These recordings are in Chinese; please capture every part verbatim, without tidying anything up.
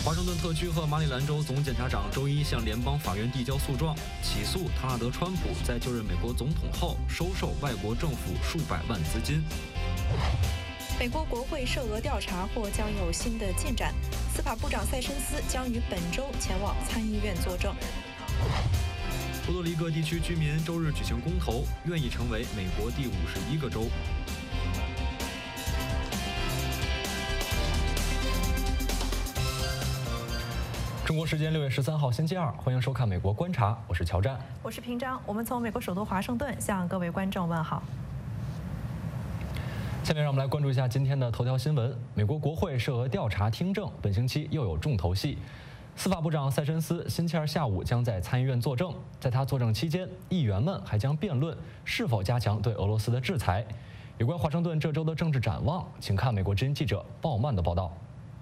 华盛顿特区和马里兰州总检察长周一向联邦法院递交诉状，起诉唐纳德·川普在就任美国总统后收受外国政府数百万资金。 美国国会涉俄调查或将有新的进展，司法部长塞申斯将于本周前往参议院作证。 波多黎各地区居民周日举行公投，愿意成为美国第五十一个州。中国时间六月十三号星期二，欢迎收看《美国观察》，我是乔战， 我是平章。我们从美国首都华盛顿向各位观众问好。 下面让我们来关注一下今天的头条新闻：美国国会涉俄调查听证，本星期又有重头戏。司法部长塞申斯星期二下午将在参议院作证，在他作证期间，议员们还将辩论是否加强对俄罗斯的制裁。有关华盛顿这周的政治展望，请看美国之音记者鲍曼的报道。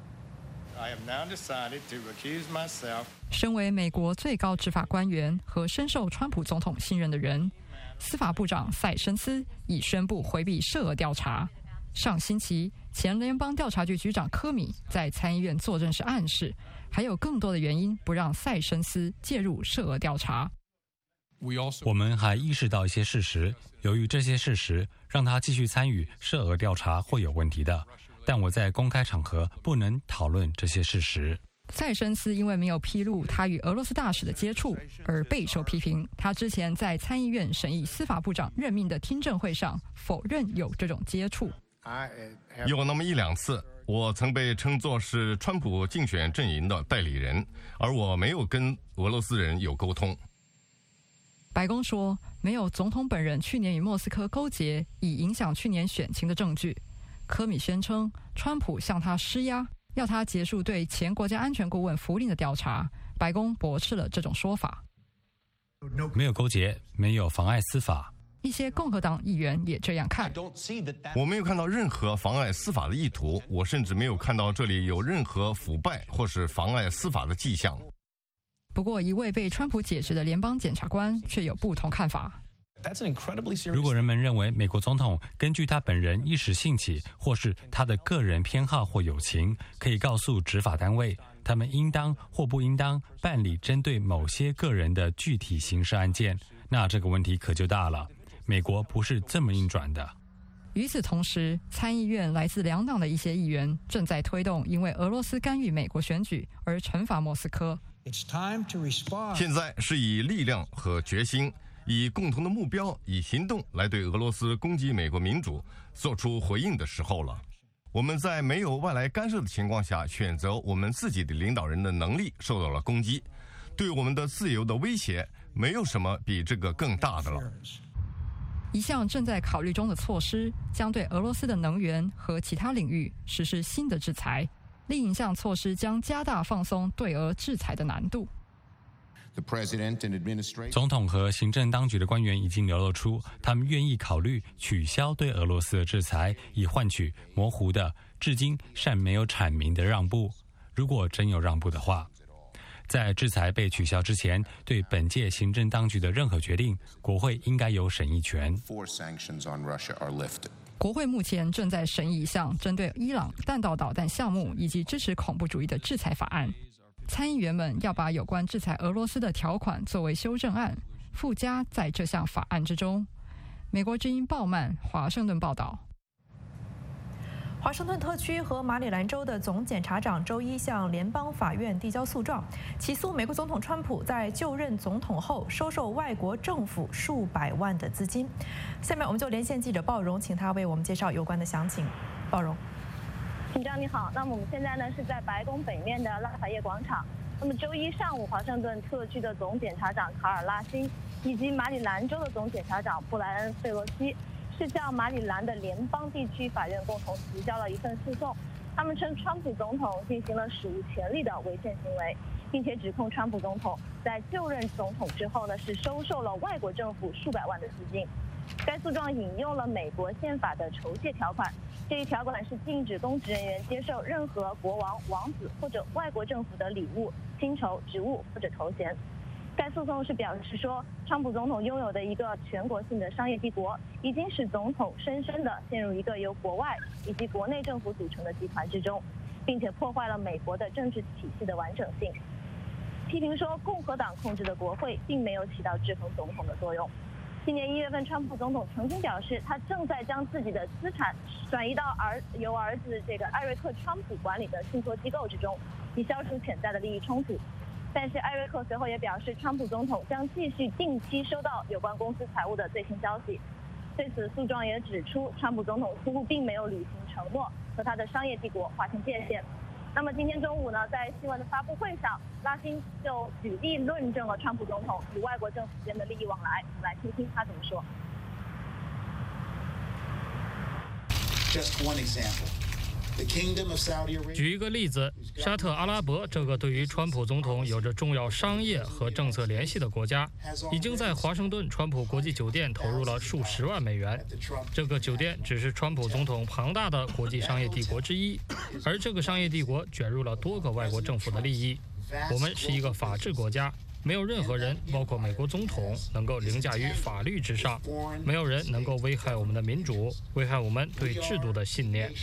身为美国最高执法官员和深受川普总统信任的人，司法部长塞申斯已宣布回避涉俄调查。上星期，前联邦调查局局长科米在参议院作证时暗示，还有更多的原因不让塞申斯介入涉俄调查。 我们还意识到一些事实，由于这些事实让他继续参与涉俄调查会有问题的。但我在公开场合不能讨论这些事实。 塞申斯因为没有披露他与俄罗斯大使的接触而备受批评。他之前在参议院审议司法部长任命的听证会上否认有这种接触。 有那么一两次，我曾被称作是川普竞选阵营的代理人，而我没有跟俄罗斯人有沟通。 白宫说，没有总统本人去年与莫斯科勾结以影响去年选情的证据。科米宣称，川普向他施压，要他结束对前国家安全顾问福林的调查。白宫驳斥了这种说法。 没有勾结，没有妨碍司法。 一些共和党议员也这样看。 我没有看到任何妨碍司法的意图，我甚至没有看到这里有任何腐败或是妨碍司法的迹象。 不过，一位被川普解职的联邦检察官却有不同看法。 如果人们认为美国总统根据他本人一时兴起，或是他的个人偏好或友情，可以告诉执法单位，他们应当或不应当办理针对某些个人的具体刑事案件，那这个问题可就大了。美国不是这么运转的。 与此同时，参议院来自两党的一些议员正在推动因为俄罗斯干预美国选举而惩罚莫斯科。 现在是以力量和决心，以共同的目标，以行动来对俄罗斯攻击美国民主做出回应的时候了。我们在没有外来干涉的情况下，选择我们自己的领导人的能力受到了攻击，对我们的自由的威胁，没有什么比这个更大的了。 一项正在考虑中的措施将对俄罗斯的能源和其他领域实施新的制裁，另一项措施将加大放松对俄制裁的难度。 总统和行政当局的官员已经流露出，他们愿意考虑取消对俄罗斯的制裁，以换取模糊的、至今尚没有阐明的让步。如果真有让步的话，在制裁被取消之前，对本届行政当局的任何决定，国会应该有审议权。 国会目前正在审议一项针对伊朗弹道导弹项目以及支持恐怖主义的制裁法案。参议员们要把有关制裁俄罗斯的条款作为修正案附加在这项法案之中。美国之音鲍曼华盛顿报道。 华盛顿特区和马里兰州的总检察长周一向联邦法院递交诉状，起诉美国总统川普在就任总统后收受外国政府数百万的资金。下面我们就连线记者鲍荣，请他为我们介绍有关的详情。鲍荣。 警长你好，那么我们现在呢是在白宫北面的拉法叶广场。那么周一上午，华盛顿特区的总检察长卡尔拉辛以及马里兰州的总检察长布莱恩费洛西是向马里兰的联邦地区法院共同提交了一份诉讼。他们称川普总统进行了史无前例的违宪行为，并且指控川普总统在就任总统之后呢是收受了外国政府数百万的资金。该诉状引用了美国宪法的酬谢条款，这一条款是禁止公职人员接受任何国王、王子或者外国政府的礼物、薪酬、职务或者头衔。该诉讼是表示说，川普总统拥有的一个全国性的商业帝国，已经使总统深深地陷入一个由国外以及国内政府组成的集团之中。 并且破坏了美国的政治体系的完整性。批评说，共和党控制的国会并没有起到制衡总统的作用。今年一月份，川普总统曾经表示，他正在将自己的资产转移到儿由儿子这个艾瑞克·川普管理的信托机构之中，以消除潜在的利益冲突。但是艾瑞克随后也表示，川普总统将继续定期收到有关公司财务的最新消息。对此，诉状也指出，川普总统似乎并没有履行承诺，和他的商业帝国划清界限。那么今天中午呢，在新闻的发布会上，拉辛就举例论证了川普总统与外国政府间的利益往来。我们来听听他怎么说。 Just one example. 举一个例子，沙特阿拉伯这个对于川普总统有着重要商业和政策联系的国家，已经在华盛顿川普国际酒店投入了数十万美元。这个酒店只是川普总统庞大的国际商业帝国之一，而这个商业帝国卷入了多个外国政府的利益。我们是一个法治国家，没有任何人，包括美国总统，能够凌驾于法律之上。没有人能够危害我们的民主，危害我们对制度的信念。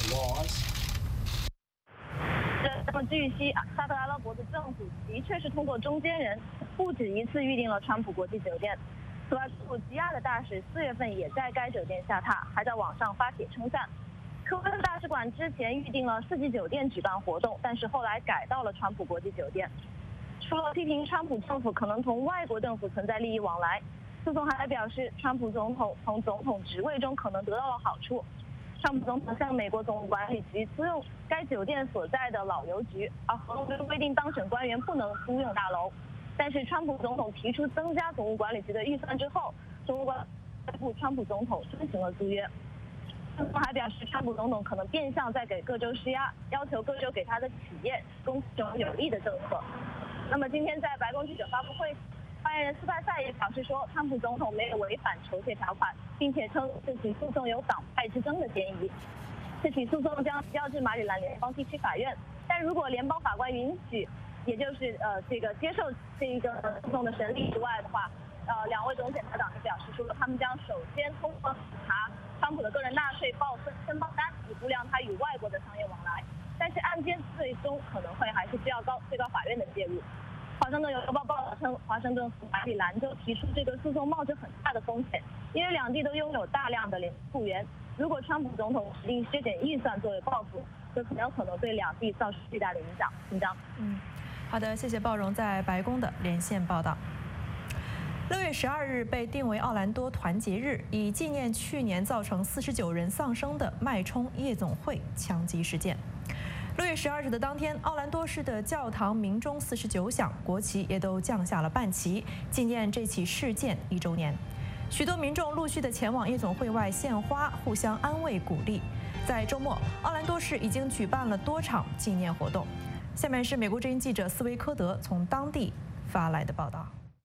那么据悉，沙特阿拉伯的政府的确是通过中间人不止一次预定了川普国际酒店。此外，土耳其的大使四月份也在该酒店下榻，还在网上发帖称赞。科威特大使馆之前预定了四季酒店举办活动，但是后来改到了川普国际酒店。除了批评川普政府可能同外国政府存在利益往来，诉讼还表示，川普总统从总统职位中可能得到了好处。川普总统向美国总统管理局租用该酒店所在的老邮局，而合同中规定当选官员不能租用大楼。但是川普总统提出增加总务管理局的预算之后，总务管理部川普总统遵行了租约。诉讼还表示，川普总统可能变相在给各州施压，要求各州给他的企业供这种有利的政策。那么今天在白宫记者发布会，发言人斯派塞也表示说，川普总统没有违反酬谢条款，并且称这起诉讼有党派之争的嫌疑。这起诉讼将提交至马里兰联邦地区法院，但如果联邦法官允许，也就是呃这个接受这一个诉讼的审理之外的话，呃两位总检察长就表示说，他们将首先通过查川普的个人纳税报申申报单，以估量他与外国的商业往来。但是案件最终可能会还是需要高最高法院的介入。华盛顿邮报报道称，华盛顿和马里兰州提出这个诉讼冒着很大的风险，因为两地都拥有大量的联雇员。如果川普总统指定削减预算作为报复，这很有可能对两地造成巨大的影响。紧张。 嗯，好的，谢谢鲍荣在白宫的连线报道。六月十二日被定为奥兰多团结日，以纪念去年造成四十九人丧生的脉冲夜总会枪击事件。六月十二日的当天，奥兰多市的教堂鸣钟四十九响，国旗也都降下了半旗，纪念这起事件一周年。许多民众陆续的前往夜总会外献花，互相安慰鼓励。在周末，奥兰多市已经举办了多场纪念活动。下面是美国之音记者斯维科德从当地发来的报道。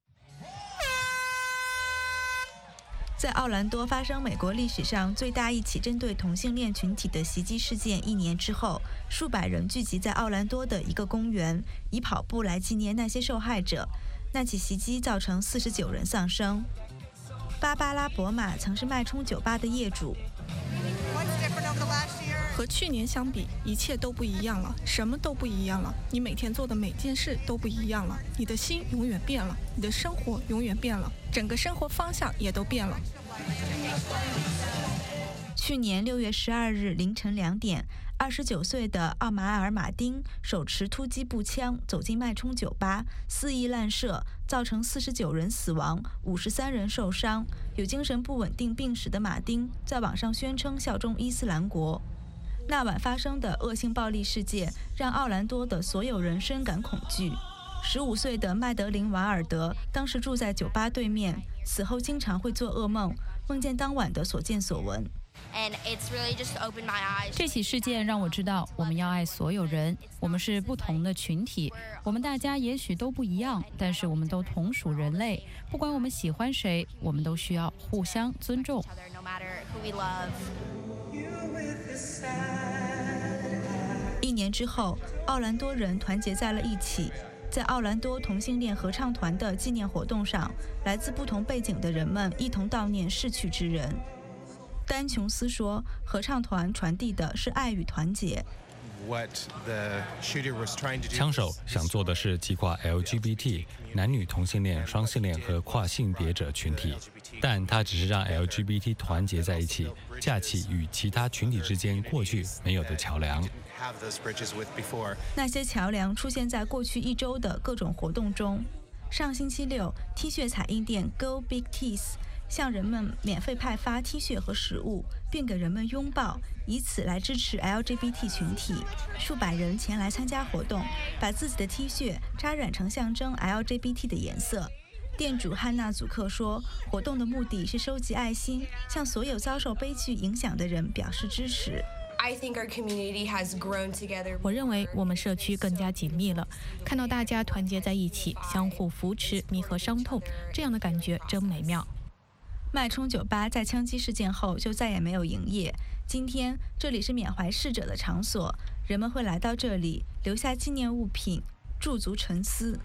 在奥兰多发生美国历史上最大一起针对同性恋群体的袭击事件一年之后，数百人聚集在奥兰多的一个公园，以跑步来纪念那些受害者。那起袭击造成四十九人丧生。芭芭拉·博马曾是脉冲酒吧的业主。 和去年相比，一切都不一样了，什么都不一样了。你每天做的每件事都不一样了，你的心永远变了，你的生活永远变了，整个生活方向也都变了。 去年六月十二日凌晨两点，二十九岁的奥马尔·马丁手持突击步枪走进脉冲酒吧，肆意滥射，造成四十九人死亡，五十三人受伤。有精神不稳定病史的马丁在网上宣称效忠伊斯兰国。那晚发生的恶性暴力事件让奥兰多的所有人深感恐惧。十五岁的麦德林·瓦尔德当时住在酒吧对面，此后经常会做噩梦，梦见当晚的所见所闻。 这起事件让我知道，我们要爱所有人。我们是不同的群体，我们大家也许都不一样，但是我们都同属人类。不管我们喜欢谁，我们都需要互相尊重。 一年之后，奥兰多人团结在了一起。在奥兰多同性恋合唱团的纪念活动上，来自不同背景的人们一同悼念逝去之人。丹琼斯说，合唱团传递的是爱与团结。 枪手想做的是击垮 L G B T 男女同性恋、双性恋和跨性别者群体，但他只是让 L G B T 团结在一起，架起与其他群体之间过去没有的桥梁。 那些桥梁出现在过去一周的各种活动中。上星期六 ，T 恤彩印店 Go Big Tees 向人们免费派发 T 恤和食物，并给人们拥抱，以此来支持 L G B T 群体。数百人前来参加活动，把自己的 T 恤扎染成象征 L G B T 的颜色。店主汉娜·祖克说，活动的目的是收集爱心，向所有遭受悲剧影响的人表示支持。 我认为我们社区更加紧密了，看到大家团结在一起，相互扶持，弥合伤痛，这样的感觉真美妙。 脉冲酒吧在枪击事件后就再也没有营业。今天这里是缅怀逝者的场所，人们会来到这里留下纪念物品，驻足沉思。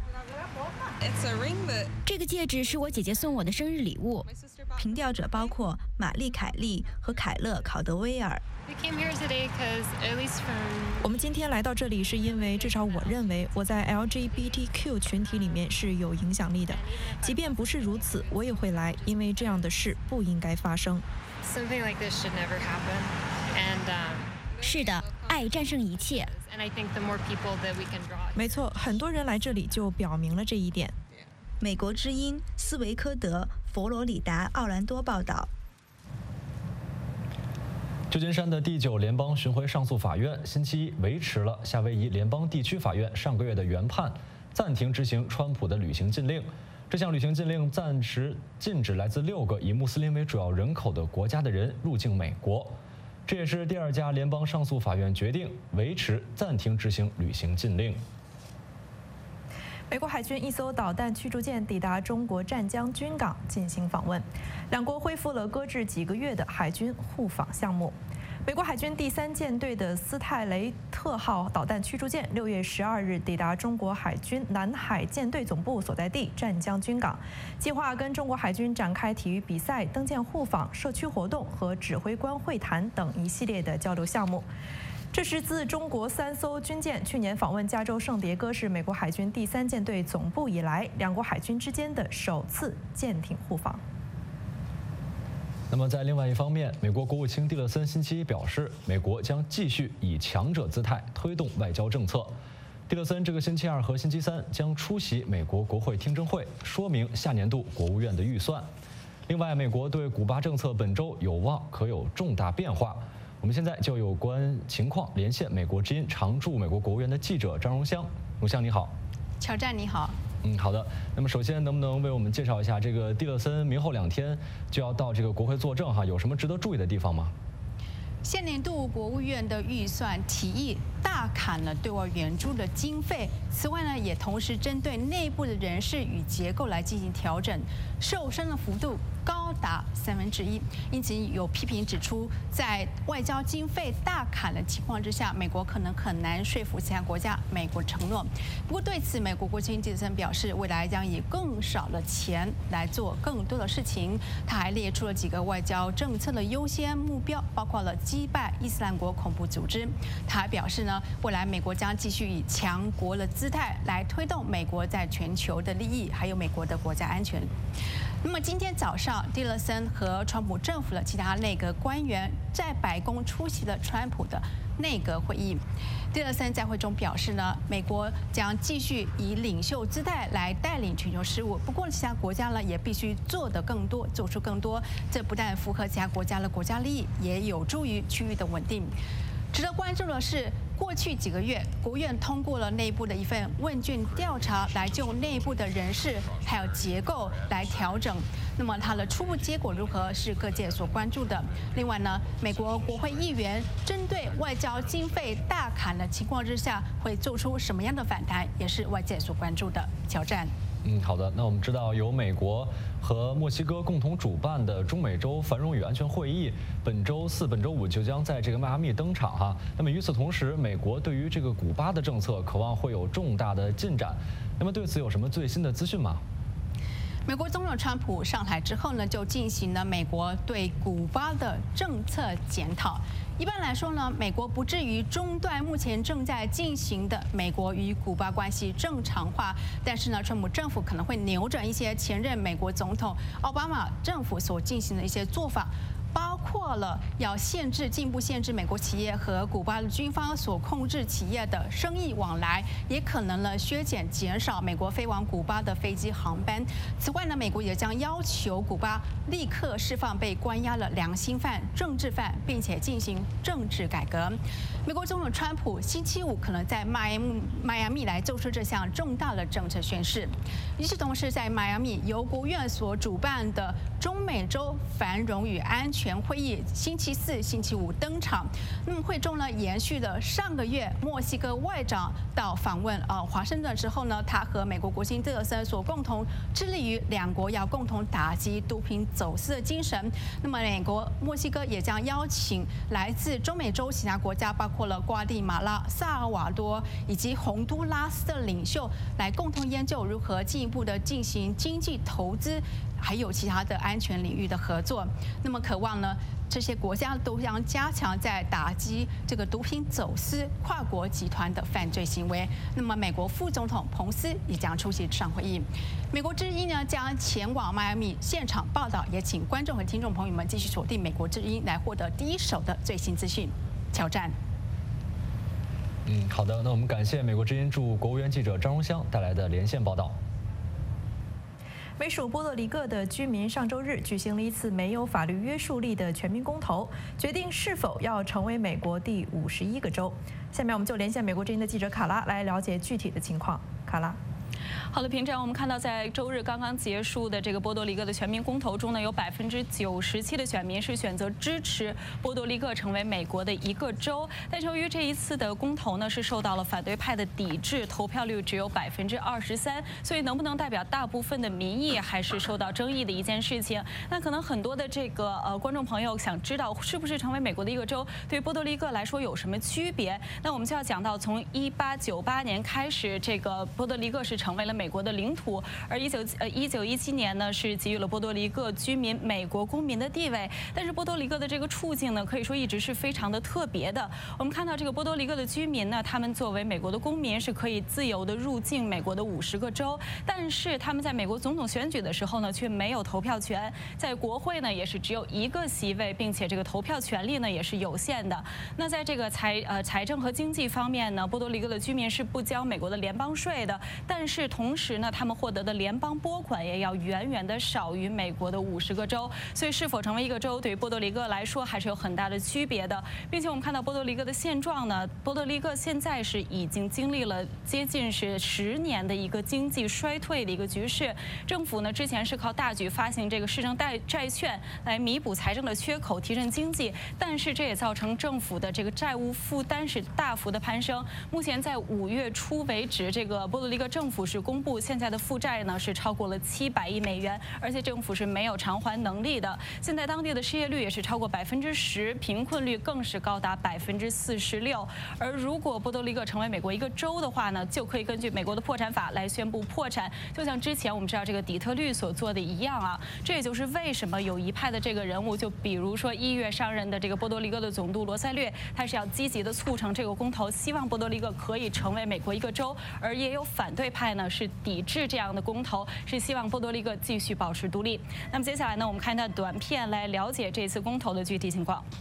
这个戒指是我姐姐送我的生日礼物。 凭吊者包括玛丽·凯利和凯勒·考德威尔。 我们今天来到这里是因为，至少我认为我在 L G B T Q 群体里面是有影响力的。即便不是如此，我也会来，因为这样的事不应该发生。 是的，爱战胜一切。 没错，很多人来这里就表明了这一点。 美国之音斯维科德佛罗里达奥兰多报道。 旧金山的第九联邦巡回上诉法院星期一维持了夏威夷联邦地区法院上个月的原判，暂停执行川普的旅行禁令。这项旅行禁令暂时禁止来自六个以穆斯林为主要人口的国家的人入境美国。这也是第二家联邦上诉法院决定维持暂停执行旅行禁令。 美国海军一艘导弹驱逐舰抵达中国湛江军港进行访问，两国恢复了搁置几个月的海军互访项目。美国海军第三舰队的斯泰雷特号导弹驱逐舰六月十二日抵达中国海军南海舰队总部所在地湛江军港，计划跟中国海军展开体育比赛、登舰互访、社区活动和指挥官会谈等一系列的交流项目。这是自中国三艘军舰去年访问加州圣迭戈市美国海军第三舰队总部以来，两国海军之间的首次舰艇互访。 那么在另外一方面，美国国务卿蒂勒森星期一表示，美国将继续以强者姿态推动外交政策。蒂勒森这个星期二和星期三将出席美国国会听证会，说明下年度国务院的预算。另外，美国对古巴政策本周有望可有重大变化。我们现在就有关情况连线美国之音常驻美国国务院的记者张荣香。荣香你好。 乔战你好。 嗯，好的。那么首先，能不能为我们介绍一下这个蒂勒森明后两天就要到这个国会作证哈，有什么值得注意的地方吗？ 现年度国务院的预算提议大砍了对外援助的经费，此外呢，也同时针对内部的人事与结构来进行调整，瘦身的幅度高达三分之一。因此有批评指出，在外交经费大砍的情况之下，美国可能很难说服其他国家美国承诺。不过对此，美国国务卿蒂勒森表示，未来将以更少的钱来做更多的事情。他还列出了几个外交政策的优先目标，包括了击败伊斯兰国恐怖组织。他还表示呢，未来美国将继续以强国的姿态来推动美国在全球的利益，还有美国的国家安全。那么今天早上，蒂勒森和川普政府的其他内阁官员在白宫出席了川普的内阁会议。蒂勒森在会中表示呢，美国将继续以领袖姿态来带领全球事务，不过其他国家呢也必须做得更多，做出更多。这不但符合其他国家的国家利益，也有助于区域的稳定。值得关注的是，过去几个月，国务院通过了内部的一份问卷调查，来就内部的人事还有结构来调整。那么它的初步结果如何，是各界所关注的。另外呢，美国国会议员针对外交经费大砍的情况之下，会做出什么样的反弹，也是外界所关注的。挑战。 嗯，好的。那我们知道，由美国和墨西哥共同主办的中美洲繁荣与安全会议，本周四、本周五就将在这个迈阿密登场哈。那么与此同时，美国对于这个古巴的政策，渴望会有重大的进展。那么对此有什么最新的资讯吗？ 美国总统川普上台之后呢，就进行了美国对古巴的政策检讨。一般来说呢，美国不至于中断目前正在进行的美国与古巴关系正常化，但是呢，川普政府可能会扭转一些前任美国总统奥巴马政府所进行的一些做法。包括了要限制、进一步限制美国企业和古巴的军方所控制企业的生意往来，也可能呢削减、减少美国飞往古巴的飞机航班。此外呢，美国也将要求古巴立刻释放被关押了良心犯、政治犯，并且进行政治改革。美国总统川普星期五可能在迈阿密迈阿密来做出这项重大的政策宣示。与此同时，在迈阿密由国务院所主办的中美洲繁荣与安全会议星期四、星期五登场。那么会中呢，延续了上个月墨西哥外长到访问呃华盛顿之后呢，他和美国国辛蒂勒森所共同致力于两国要共同打击毒品走私的精神。那么美国、墨西哥也将邀请来自中美洲其他国家，包括了瓜地马拉、萨尔瓦多以及洪都拉斯的领袖，来共同研究如何进一步的进行经济投资，还有其他的安全领域的合作。那么渴望呢，这些国家都将加强在打击这个毒品走私、跨国集团的犯罪行为。那么美国副总统彭斯也将出席这场会议。美国之音呢将前往迈阿密现场报道，也请观众和听众朋友们继续锁定美国之音，来获得第一手的最新资讯。挑战。 嗯，好的，那我们感谢美国之音驻国务院记者张荣香带来的连线报道。 美属波多黎各的居民上周日举行了一次没有法律约束力的全民公投，决定是否要成为美国第五十一个州。下面我们就连线美国之音的记者卡拉来了解具体的情况。卡拉。 好的，平常我们看到，在周日刚刚结束的这个波多黎各的全民公投中呢，有百分之九十七的选民是选择支持波多黎各成为美国的一个州。但是由于这一次的公投呢是受到了反对派的抵制，投票率只有百分之二十三，所以能不能代表大部分的民意还是受到争议的一件事情。那可能很多的这个呃观众朋友想知道，是不是成为美国的一个州对于波多黎各来说有什么区别？那我们就要讲到，从一八九八年开始，这个波多黎各是成为了美国的领土，而一九呃一九一七年呢是给予了波多黎各居民美国公民的地位。但是波多黎各的这个处境呢，可以说一直是非常的特别的。我们看到这个波多黎各的居民呢，他们作为美国的公民是可以自由的入境美国的五十个州，但是他们在美国总统选举的时候呢，却没有投票权，在国会呢也是只有一个席位，并且这个投票权利呢也是有限的。那在这个财呃财政和经济方面呢，波多黎各的居民是不交美国的联邦税的，但是同时呢，他们获得的联邦拨款也要远远的少于美国的五十个州，所以是否成为一个州，对于波多黎各来说还是有很大的区别的。并且我们看到波多黎各的现状呢，波多黎各现在是已经经历了接近是十年的一个经济衰退的一个局势。政府呢之前是靠大举发行这个市政债债券来弥补财政的缺口，提振经济，但是这也造成政府的这个债务负担是大幅的攀升。目前在五月初为止，这个波多黎各政府是公布现在的负债呢是超过了七百亿美元，而且政府是没有偿还能力的。现在当地的失业率也是超过百分之十，贫困率更是高达百分之四十六。而如果波多黎各成为美国一个州的话呢，就可以根据美国的破产法来宣布破产，就像之前我们知道这个底特律所做的一样啊。这也就是为什么有一派的这个人物，就比如说一月上任的这个波多黎各的总督罗塞略，他是要积极的促成这个公投，希望波多黎各可以成为美国一个州。而也有反对派呢是抵制这样的公投，是希望波多黎各继续保持独立。那么接下来呢，我们看一段短片来了解这次公投的具体情况。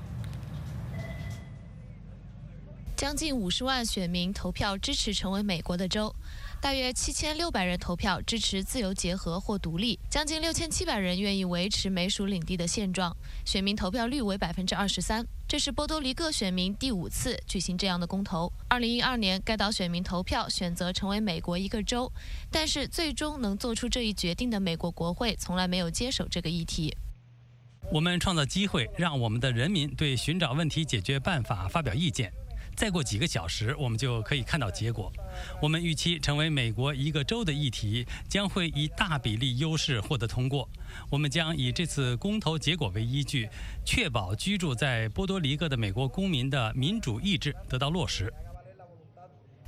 将近五十万选民投票支持成为美国的州，大约七千六百人投票支持自由结合或独立，将近六千七百人愿意维持美属领地的现状，选民投票率为百分之二十三。这是波多黎各选民第五次举行这样的公投。二零一二年，该岛选民投票选择成为美国一个州，但是最终能做出这一决定的美国国会从来没有接手这个议题。 我们创造机会，让我们的人民对寻找问题解决办法发表意见。再过几个小时，我们就可以看到结果。我们预期成为美国一个州的议题将会以大比例优势获得通过。我们将以这次公投结果为依据，确保居住在波多黎各的美国公民的民主意志得到落实。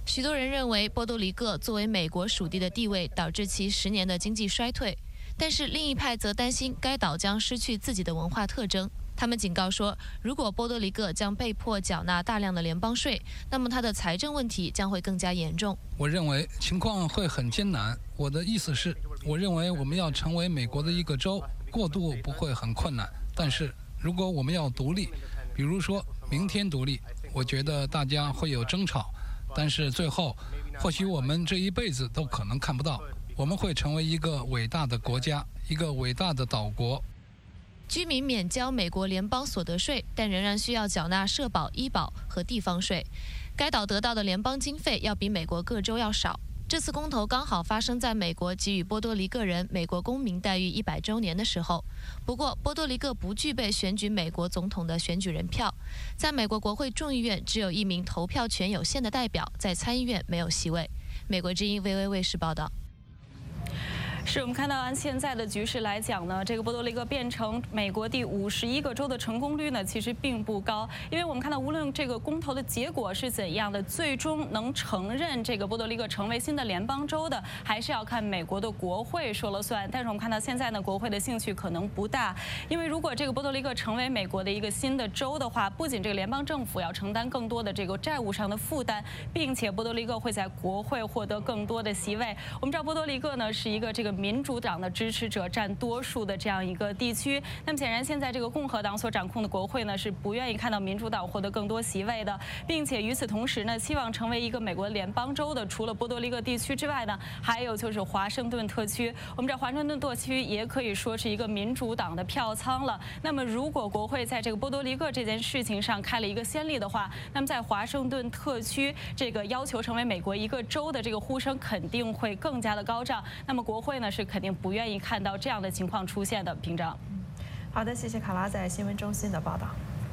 许多人认为波多黎各作为美国属地的地位导致其十年的经济衰退，但是另一派则担心该岛将失去自己的文化特征。他们警告说，如果波多黎各将被迫缴纳大量的联邦税，那么它的财政问题将会更加严重。 我认为情况会很艰难。我的意思是，我认为我们要成为美国的一个州，过渡不会很困难。但是如果我们要独立，比如说明天独立，我觉得大家会有争吵，但是最后，或许我们这一辈子都可能看不到，我们会成为一个伟大的国家，一个伟大的岛国。 居民免交美国联邦所得税，但仍然需要缴纳社保、医保和地方税。该岛得到的联邦经费要比美国各州要少。这次公投刚好发生在美国给予波多黎各人美国公民待遇一百周年的时候。不过，波多黎各不具备选举美国总统的选举人票，在美国国会众议院只有一名投票权有限的代表，在参议院没有席位。美国之音 V O A 卫视报道。 是我们看到，按现在的局势来讲呢，这个波多黎各变成美国第五十一个州的成功率呢，其实并不高。因为我们看到，无论这个公投的结果是怎样的，最终能承认这个波多黎各成为新的联邦州的，还是要看美国的国会说了算。但是我们看到现在呢，国会的兴趣可能不大，因为如果这个波多黎各成为美国的一个新的州的话，不仅这个联邦政府要承担更多的这个债务上的负担，并且波多黎各会在国会获得更多的席位。我们知道波多黎各呢是一个这个民主党的支持者占多数的这样一个地区，那么显然现在这个共和党所掌控的国会呢是不愿意看到民主党获得更多席位的，并且与此同时呢，希望成为一个美国联邦州的，除了波多黎各地区之外呢，还有就是华盛顿特区。我们知道华盛顿特区也可以说是一个民主党的票仓了。那么如果国会在这个波多黎各这件事情上开了一个先例的话，那么在华盛顿特区这个要求成为美国一个州的这个呼声肯定会更加的高涨。那么国会呢是肯定不愿意看到这样的情况出现的。屏障。 好的，谢谢卡拉在新闻中心的报道。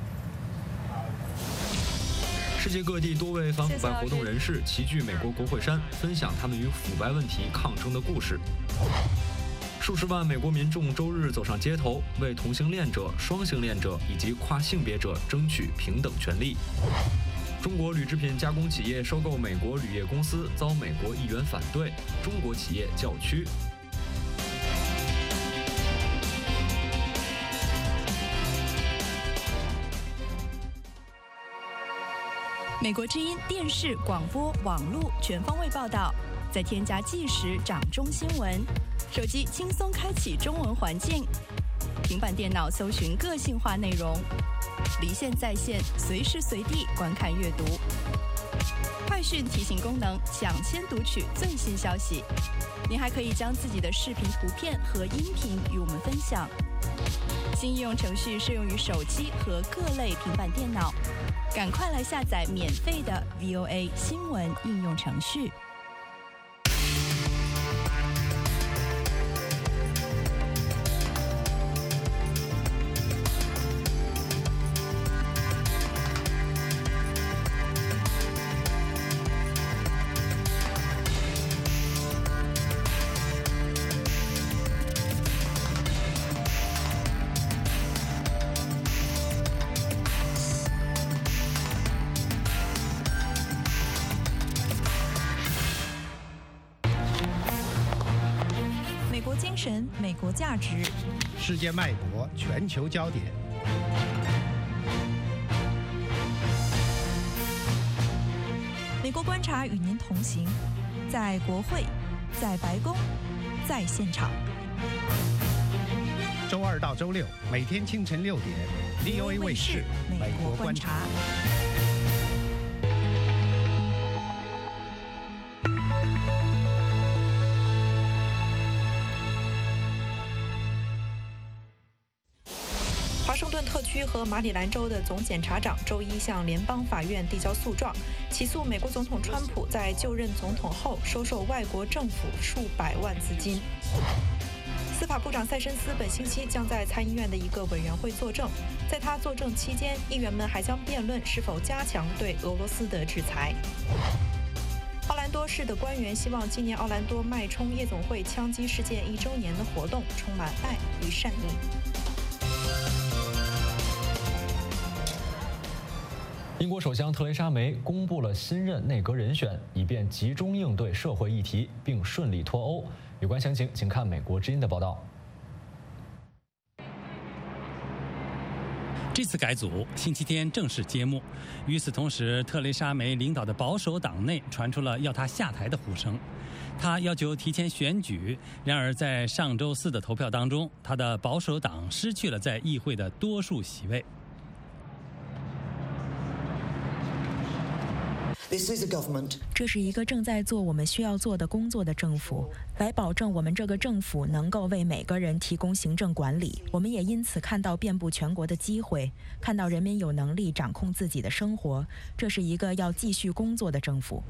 世界各地多位反腐败活动人士齐聚美国国会山，分享他们与腐败问题抗争的故事。数十万美国民众周日走上街头，为同性恋者、双性恋者以及跨性别者争取平等权利。中国铝制品加工企业收购美国铝业公司遭美国议员反对，中国企业叫屈。 美国之音电视、广播、网络全方位报道，再添加即时掌中新闻，手机轻松开启中文环境，平板电脑搜寻个性化内容，离线在线，随时随地观看阅读。快讯提醒功能，抢先读取最新消息。您还可以将自己的视频、图片和音频与我们分享。新应用程序适用于手机和各类平板电脑。赶快来下载免费的 V O A 新闻应用程序。 美国价值， 世界脉搏，全球焦点。 美国观察与您同行，在国会，在白宫，在现场。 周二到周六，每天清晨六点 ，V O A 卫视《美国观察》。 华盛顿特区和马里兰州的总检察长周一向联邦法院递交诉状，起诉美国总统川普在就任总统后收受外国政府数百万资金。司法部长塞申斯本星期将在参议院的一个委员会作证，在他作证期间，议员们还将辩论是否加强对俄罗斯的制裁。奥兰多市的官员希望今年奥兰多脉冲夜总会枪击事件一周年的活动充满爱与善意。 英国首相特蕾莎梅公布了新任内阁人选，以便集中应对社会议题，并顺利脱欧。有关详情，请看美国之音的报道。 这次改组星期天正式揭幕。与此同时，特蕾莎梅领导的保守党内传出了要她下台的呼声。她要求提前选举，然而在上周四的投票当中，她的保守党失去了在议会的多数席位。 这是一个正在做我们需要做的工作的政府，来保证我们这个政府能够为每个人提供行政管理。我们也因此看到遍布全国的机会，看到人民有能力掌控自己的生活。这是一个要继续工作的政府。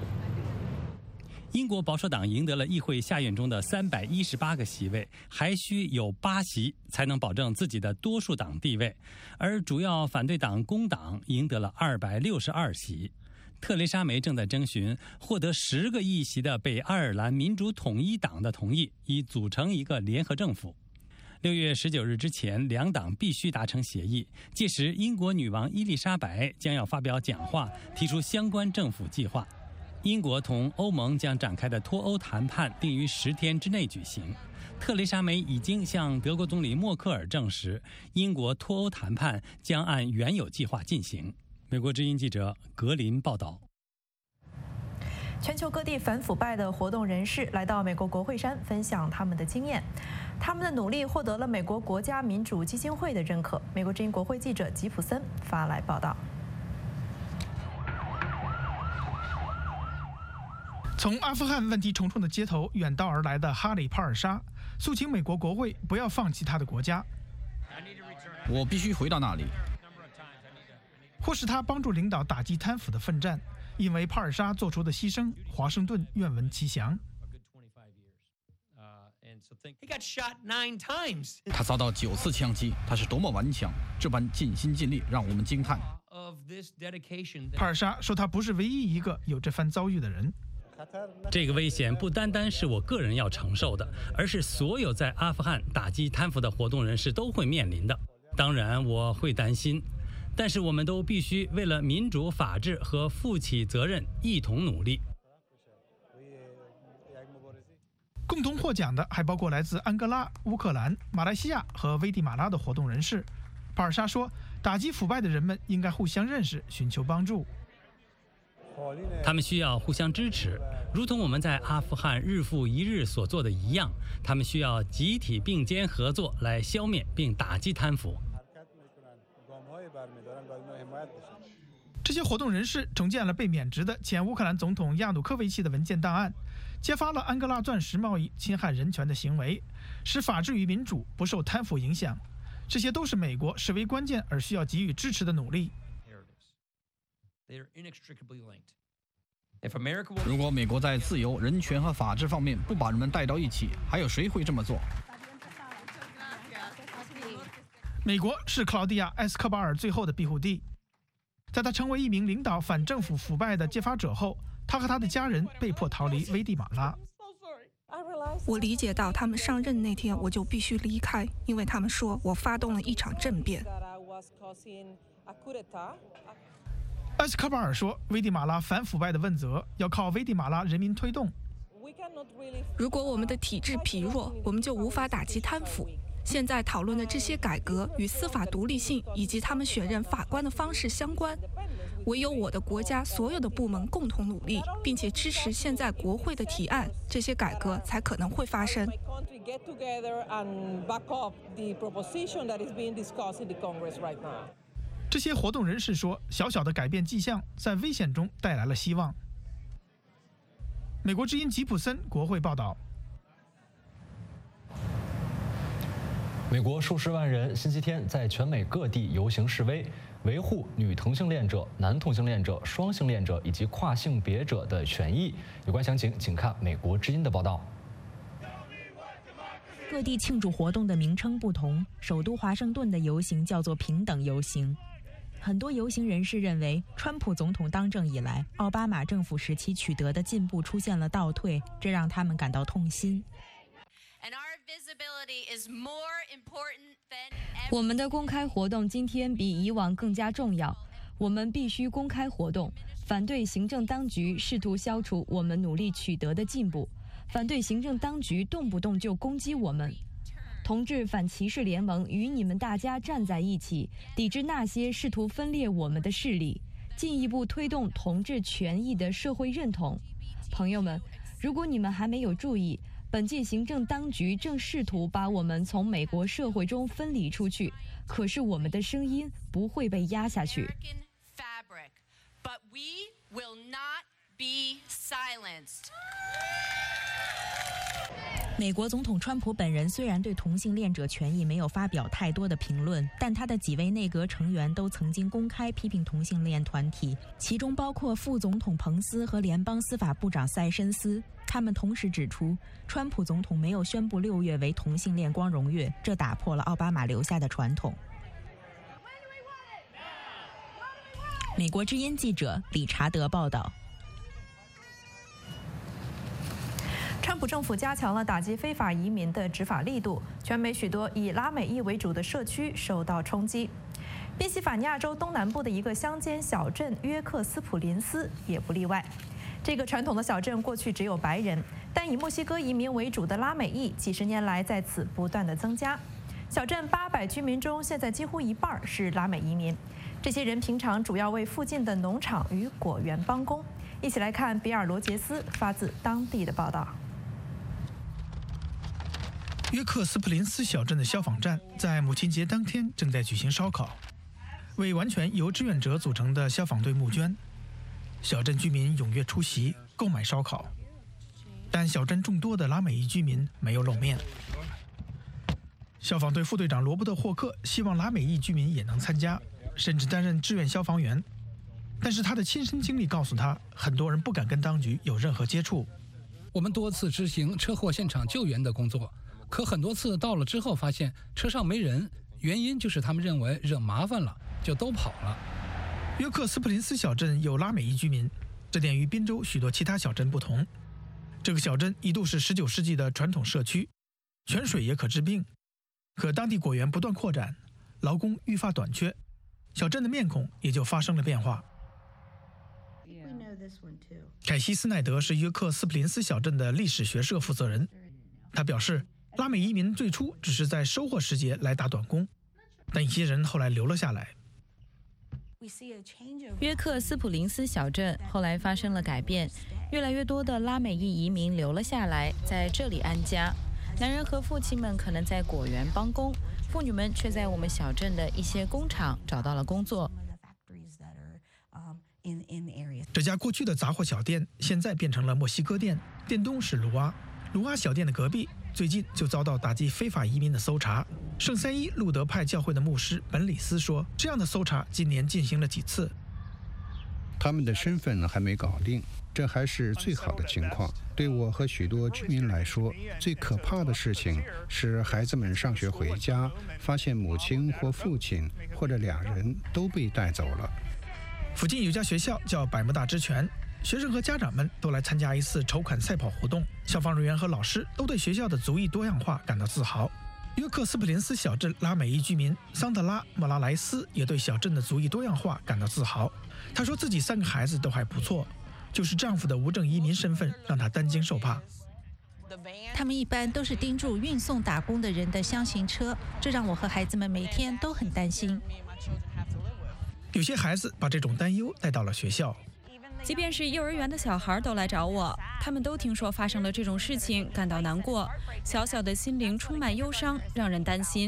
英国保守党赢得了议会下院中的三百一十八个席位，还需有八席才能保证自己的多数党地位，而主要反对党工党赢得了二百六十二席。特蕾莎梅正在征询获得十个议席的北爱尔兰民主统一党的同意，以组成一个联合政府。六月十九日之前，两党必须达成协议。届时，英国女王伊丽莎白将要发表讲话，提出相关政府计划。英国同欧盟将展开的脱欧谈判定于十天之内举行。特蕾莎梅已经向德国总理默克尔证实，英国脱欧谈判将按原有计划进行。美国之音记者格林报道。 全球各地反腐败的活动人士来到美国国会山分享他们的经验，他们的努力获得了美国国家民主基金会的认可。美国之音国会记者吉普森发来报道。 从阿富汗问题重重的街头远道而来的哈里·帕尔沙，诉请美国国会不要放弃他的国家。 我必须回到那里。 或是他帮助领导打击贪腐的奋战，因为帕尔沙做出的牺牲，华盛顿愿闻其详。 他遭到九次枪击，他是多么顽强，这般尽心尽力让我们惊叹。 帕尔沙说他不是唯一一个有这番遭遇的人。 这个危险不单单是我个人要承受的，而是所有在阿富汗打击贪腐的活动人士都会面临的。当然我会担心，但是我们都必须为了民主、法治和负起责任一同努力。 共同获奖的还包括来自安哥拉、乌克兰、马来西亚和危地马拉的活动人士。帕尔沙说，打击腐败的人们应该互相认识，寻求帮助。 他们需要互相支持，如同我们在阿富汗日复一日所做的一样。他们需要集体并肩合作来消灭并打击贪腐。 这些活动人士重建了被免职的前乌克兰总统亚努科维奇的文件档案，揭发了安哥拉钻石贸易侵害人权的行为，使法治与民主不受贪腐影响。这些都是美国视为关键而需要给予支持的努力。 如果美国在自由、人权和法治方面不把人们带到一起，还有谁会这么做？ 美国是克劳迪亚·埃斯科巴尔最后的庇护地。在他成为一名领导反政府腐败的揭发者后，他和他的家人被迫逃离危地马拉。 我理解到他们上任那天我就必须离开，因为他们说我发动了一场政变。 埃斯科巴尔说，危地马拉反腐败的问责要靠危地马拉人民推动。 如果我们的体制疲弱，我们就无法打击贪腐。现在讨论的这些改革与司法独立性以及他们选任法官的方式相关。唯有我的国家所有的部门共同努力，并且支持现在国会的提案，这些改革才可能会发生。 这些活动人士说，小小的改变迹象在危险中带来了希望。美国之音吉普森国会报道。 美国数十万人星期天在全美各地游行示威，维护女同性恋者、男同性恋者、双性恋者以及跨性别者的权益。有关详情，请看美国之音的报道。 各地庆祝活动的名称不同，首都华盛顿的游行叫做平等游行。很多游行人士认为，川普总统当政以来，奥巴马政府时期取得的进步出现了倒退，这让他们感到痛心。 我们的公开活动今天比以往更加重要。 我们必须公开活动，反对行政当局试图消除我们努力取得的进步，反对行政当局动不动就攻击我们。同志反歧视联盟与你们大家站在一起，抵制那些试图分裂我们的势力，进一步推动同志权益的社会认同。朋友们，如果你们还没有注意，本届行政当局正试图把我们从美国社会中分离出去，可是我们的声音不会被压下去。 But we will not be silenced. 美国总统川普本人虽然对同性恋者权益没有发表太多的评论，但他的几位内阁成员都曾经公开批评同性恋团体，其中包括副总统彭斯和联邦司法部长塞申斯。他们同时指出，川普总统没有宣布六月为同性恋光荣月，这打破了奥巴马留下的传统。美国之音记者理查德报道。 川普政府加强了打击非法移民的执法力度，全美许多以拉美裔为主的社区受到冲击。宾夕法尼亚州东南部的一个乡间小镇约克斯普林斯也不例外。这个传统的小镇过去只有白人，但以墨西哥移民为主的拉美裔几十年来在此不断的增加。小镇八百居民中，现在几乎一半是拉美移民。这些人平常主要为附近的农场与果园帮工。一起来看比尔·罗杰斯发自当地的报道。 约克斯普林斯小镇的消防站在母亲节当天正在举行烧烤，为完全由志愿者组成的消防队募捐。小镇居民踊跃出席，购买烧烤，但小镇众多的拉美裔居民没有露面。消防队副队长罗伯特·霍克希望拉美裔居民也能参加，甚至担任志愿消防员。但是他的亲身经历告诉他，很多人不敢跟当局有任何接触。 我们多次执行车祸现场救援的工作，可很多次到了之后发现车上没人，原因就是他们认为惹麻烦了，就都跑了。 约克斯普林斯小镇有拉美裔居民，这点与宾州许多其他小镇不同。这个小镇一度是十九世纪的传统社区，泉水也可治病。可当地果园不断扩展，劳工愈发短缺，小镇的面孔也就发生了变化。凯西斯奈德是约克斯普林斯小镇的历史学社负责人，他表示，拉美移民最初只是在收获时节来打短工，但一些人后来留了下来。 约克斯普林斯小镇后来发生了改变，越来越多的拉美裔移民留了下来，在这里安家。男人和父亲们可能在果园帮工，妇女们却在我们小镇的一些工厂找到了工作。 这家过去的杂货小店现在变成了墨西哥店，店东是卢阿。卢阿小店的隔壁最近就遭到打击非法移民的搜查。圣三一路德派教会的牧师本里斯说，这样的搜查今年进行了几次。 他们的身份还没搞定，这还是最好的情况。对我和许多居民来说，最可怕的事情是孩子们上学回家，发现母亲或父亲或者两人都被带走了。 附近有家学校叫百慕大之泉，学生和家长们都来参加一次筹款赛跑活动。消防人员和老师都对学校的族裔多样化感到自豪。约克斯普林斯小镇拉美裔居民桑德拉·莫拉莱斯也对小镇的族裔多样化感到自豪。她说自己三个孩子都还不错，就是丈夫的无证移民身份让她担惊受怕。 他们一般都是盯住运送打工的人的箱型车，这让我和孩子们每天都很担心。 有些孩子把这种担忧带到了学校， 即便是幼儿园的小孩都来找我，他们都听说发生了这种事情，感到难过，小小的心灵充满忧伤，让人担心。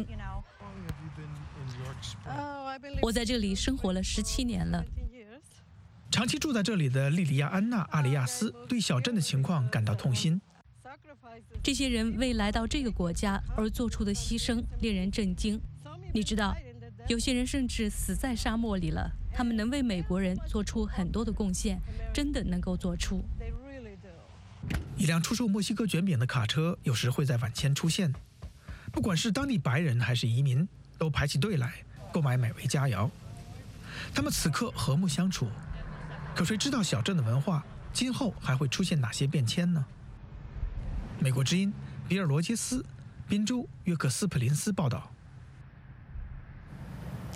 我在这里生活了十七年了。 长期住在这里的莉莉亚·安娜·阿里亚斯对小镇的情况感到痛心。 这些人为来到这个国家而做出的牺牲令人震惊。你知道，有些人甚至死在沙漠里了，他们能为美国人做出很多的贡献，真的能够做出。 一辆出售墨西哥卷饼的卡车有时会在晚间出现，不管是当地白人还是移民，都排起队来购买美味佳肴。他们此刻和睦相处，可谁知道小镇的文化今后还会出现哪些变迁呢？美国之音比尔·罗杰斯，宾州约克斯普林斯报道。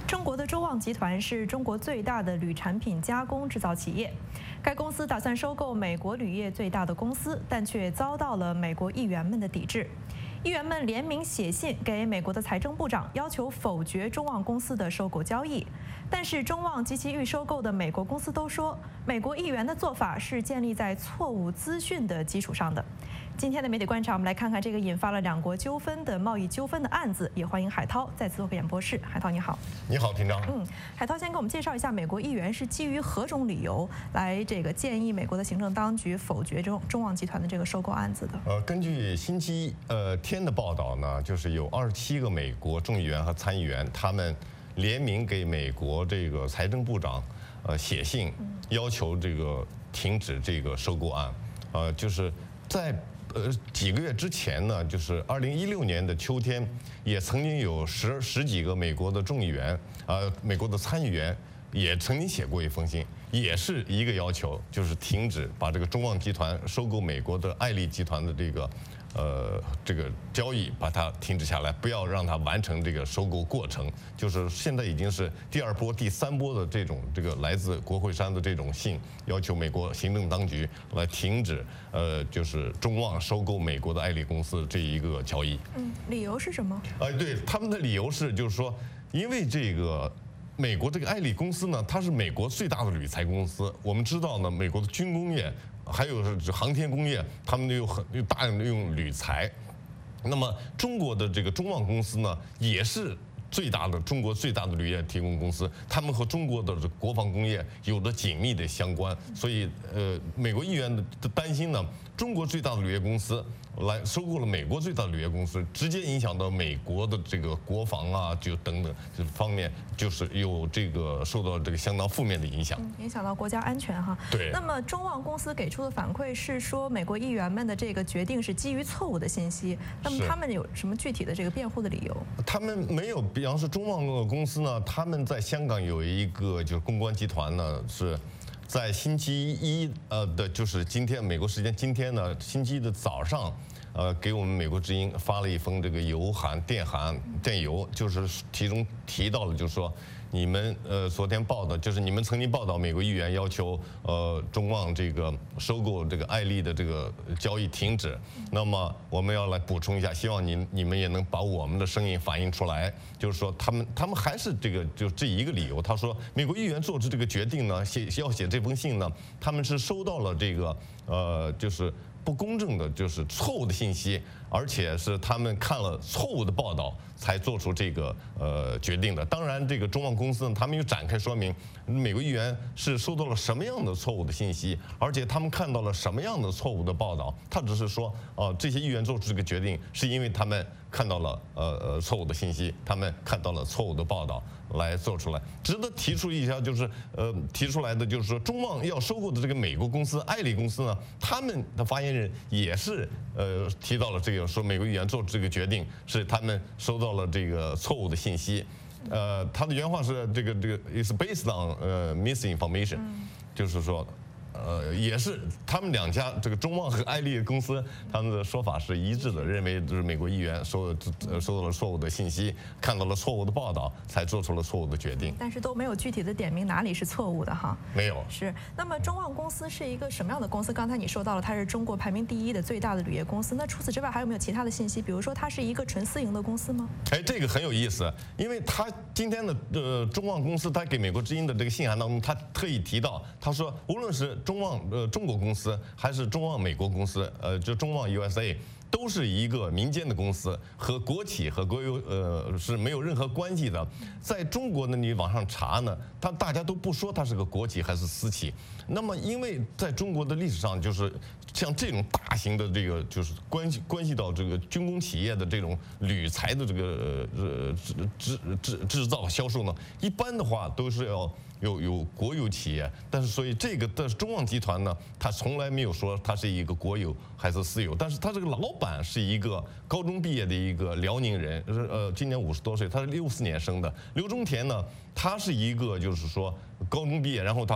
中国的中旺集团是中国最大的铝产品加工制造企业，该公司打算收购美国铝业最大的公司，但却遭到了美国议员们的抵制。议员们联名写信给美国的财政部长，要求否决中旺公司的收购交易。但是中旺及其预收购的美国公司都说，美国议员的做法是建立在错误资讯的基础上的。今天的媒体观察，我们来看看这个引发了两国纠纷的贸易纠纷的案子。也欢迎海涛再次做个演播室。海涛你好。 你好，庭章。 嗯，海涛先给我们介绍一下，美国议员是基于何种理由来这个建议美国的行政当局否决中中旺集团的这个收购案子的？ 呃，根据星期呃天的报道呢，就是有二十七个美国众议员和参议员，他们联名给美国这个财政部长呃写信，要求这个停止这个收购案。呃，就是在呃几个月之前呢，就是二零一六年的秋天，也曾经有十十几个美国的众议员，呃，美国的参议员也曾经写过一封信，也是一个要求，就是停止把这个中旺集团收购美国的爱立集团的这个。呃，这个交易把它停止下来，不要让它完成这个收购过程。就是现在已经是第二波、第三波的这种这个来自国会山的这种信，要求美国行政当局来停止呃，就是中旺收购美国的爱立公司这一个交易。 嗯，理由是什么？ 哎，对，他们的理由是，就是说，因为这个。美国这个爱立公司呢，它是美国最大的铝材公司。我们知道呢，美国的军工业还有是航天工业，他们有很有大量的用铝材。那么中国的这个中旺公司呢，也是最大的中国最大的铝业提供公司，他们和中国的国防工业有着紧密的相关。所以，呃，美国议员的担心呢，中国最大的铝业公司来收购了美国最大的铝业公司，直接影响到美国的这个国防啊，就等等这方面，就是有这个受到这个相当负面的影响， 嗯、影响到国家安全哈。 对。 那么中旺公司给出的反馈是说，美国议员们的这个决定是基于错误的信息。那么他们有什么具体的这个辩护的理由？ 他们没有，比方说中旺公司呢，他们在香港有一个就是公关集团呢是。在星期一，呃的，就是今天美国时间今天呢，星期一的早上，呃，给我们美国之音发了一封这个邮函、电函、电邮，就是其中提到了，就是说你们呃昨天报的，就是你们曾经报道美国议员要求呃中旺这个收购这个爱立的这个交易停止，那么我们要来补充一下，希望你你们也能把我们的声音反映出来，就是说他们他们还是这个就这一个理由，他说美国议员做出这个决定呢，写要写这封信呢，他们是收到了这个呃就是不公正的，就是错误的信息，而且是他们看了错误的报道才做出这个呃决定的。当然，这个中旺公司呢，他们有展开说明，美国议员是收到了什么样的错误的信息，而且他们看到了什么样的错误的报道。他只是说，哦、呃，这些议员做出这个决定，是因为他们看到了呃呃错误的信息，他们看到了错误的报道来做出来。值得提出一下，就是呃提出来的就是说，中旺要收购的这个美国公司爱立公司呢，他们的发言人也是呃提到了这个，说美国议员做这个决定是他们收到了这个错误的信息。呃，他的原话是这个这个 is based on 呃 misinformation，、嗯、就是说。呃，也是他们两家这个中旺和爱立公司，他们的说法是一致的，认为就是美国议员收呃收到了错误的信息，看到了错误的报道，才做出了错误的决定。 但是都没有具体的点明哪里是错误的哈。 没有。 是。那么中旺公司是一个什么样的公司？刚才你说到了，它是中国排名第一的最大的铝业公司。那除此之外还有没有其他的信息？比如说它是一个纯私营的公司吗？ 哎，这个很有意思，因为他今天的呃中旺公司，他给美国之音的这个信函当中，他特意提到，他说无论是中旺呃中国公司还是中旺美国公司，呃，就中旺 U S A， 都是一个民间的公司，和国企和国有呃是没有任何关系的。在中国呢，你往上查呢，它大家都不说它是个国企还是私企。那么，因为在中国的历史上，就是像这种大型的这个，就是关系关系到这个军工企业的这种铝材的这个呃制制制制造销售呢，一般的话都是要。有有国有企业，但是所以这个的中旺集团呢，他从来没有说它是一个国有还是私有，但是他这个老板是一个高中毕业的一个辽宁人，呃，今年五十多岁，他是六四年生的刘忠田呢，他是一个就是说高中毕业，然后他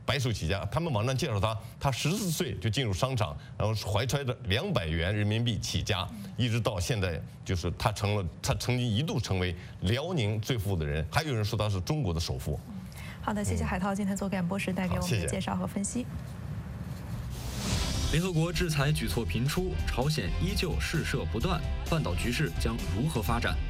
白手起家。他们网站介绍他，他十四岁就进入商场，然后怀揣着两百元人民币起家，一直到现在，就是他成了，他曾经一度成为辽宁最富的人，还有人说他是中国的首富。 好的，谢谢海涛今天做干博士带给我们的谢谢介绍和分析。 联合国制裁举措频出，朝鲜依旧试射不断，半岛局势将如何发展？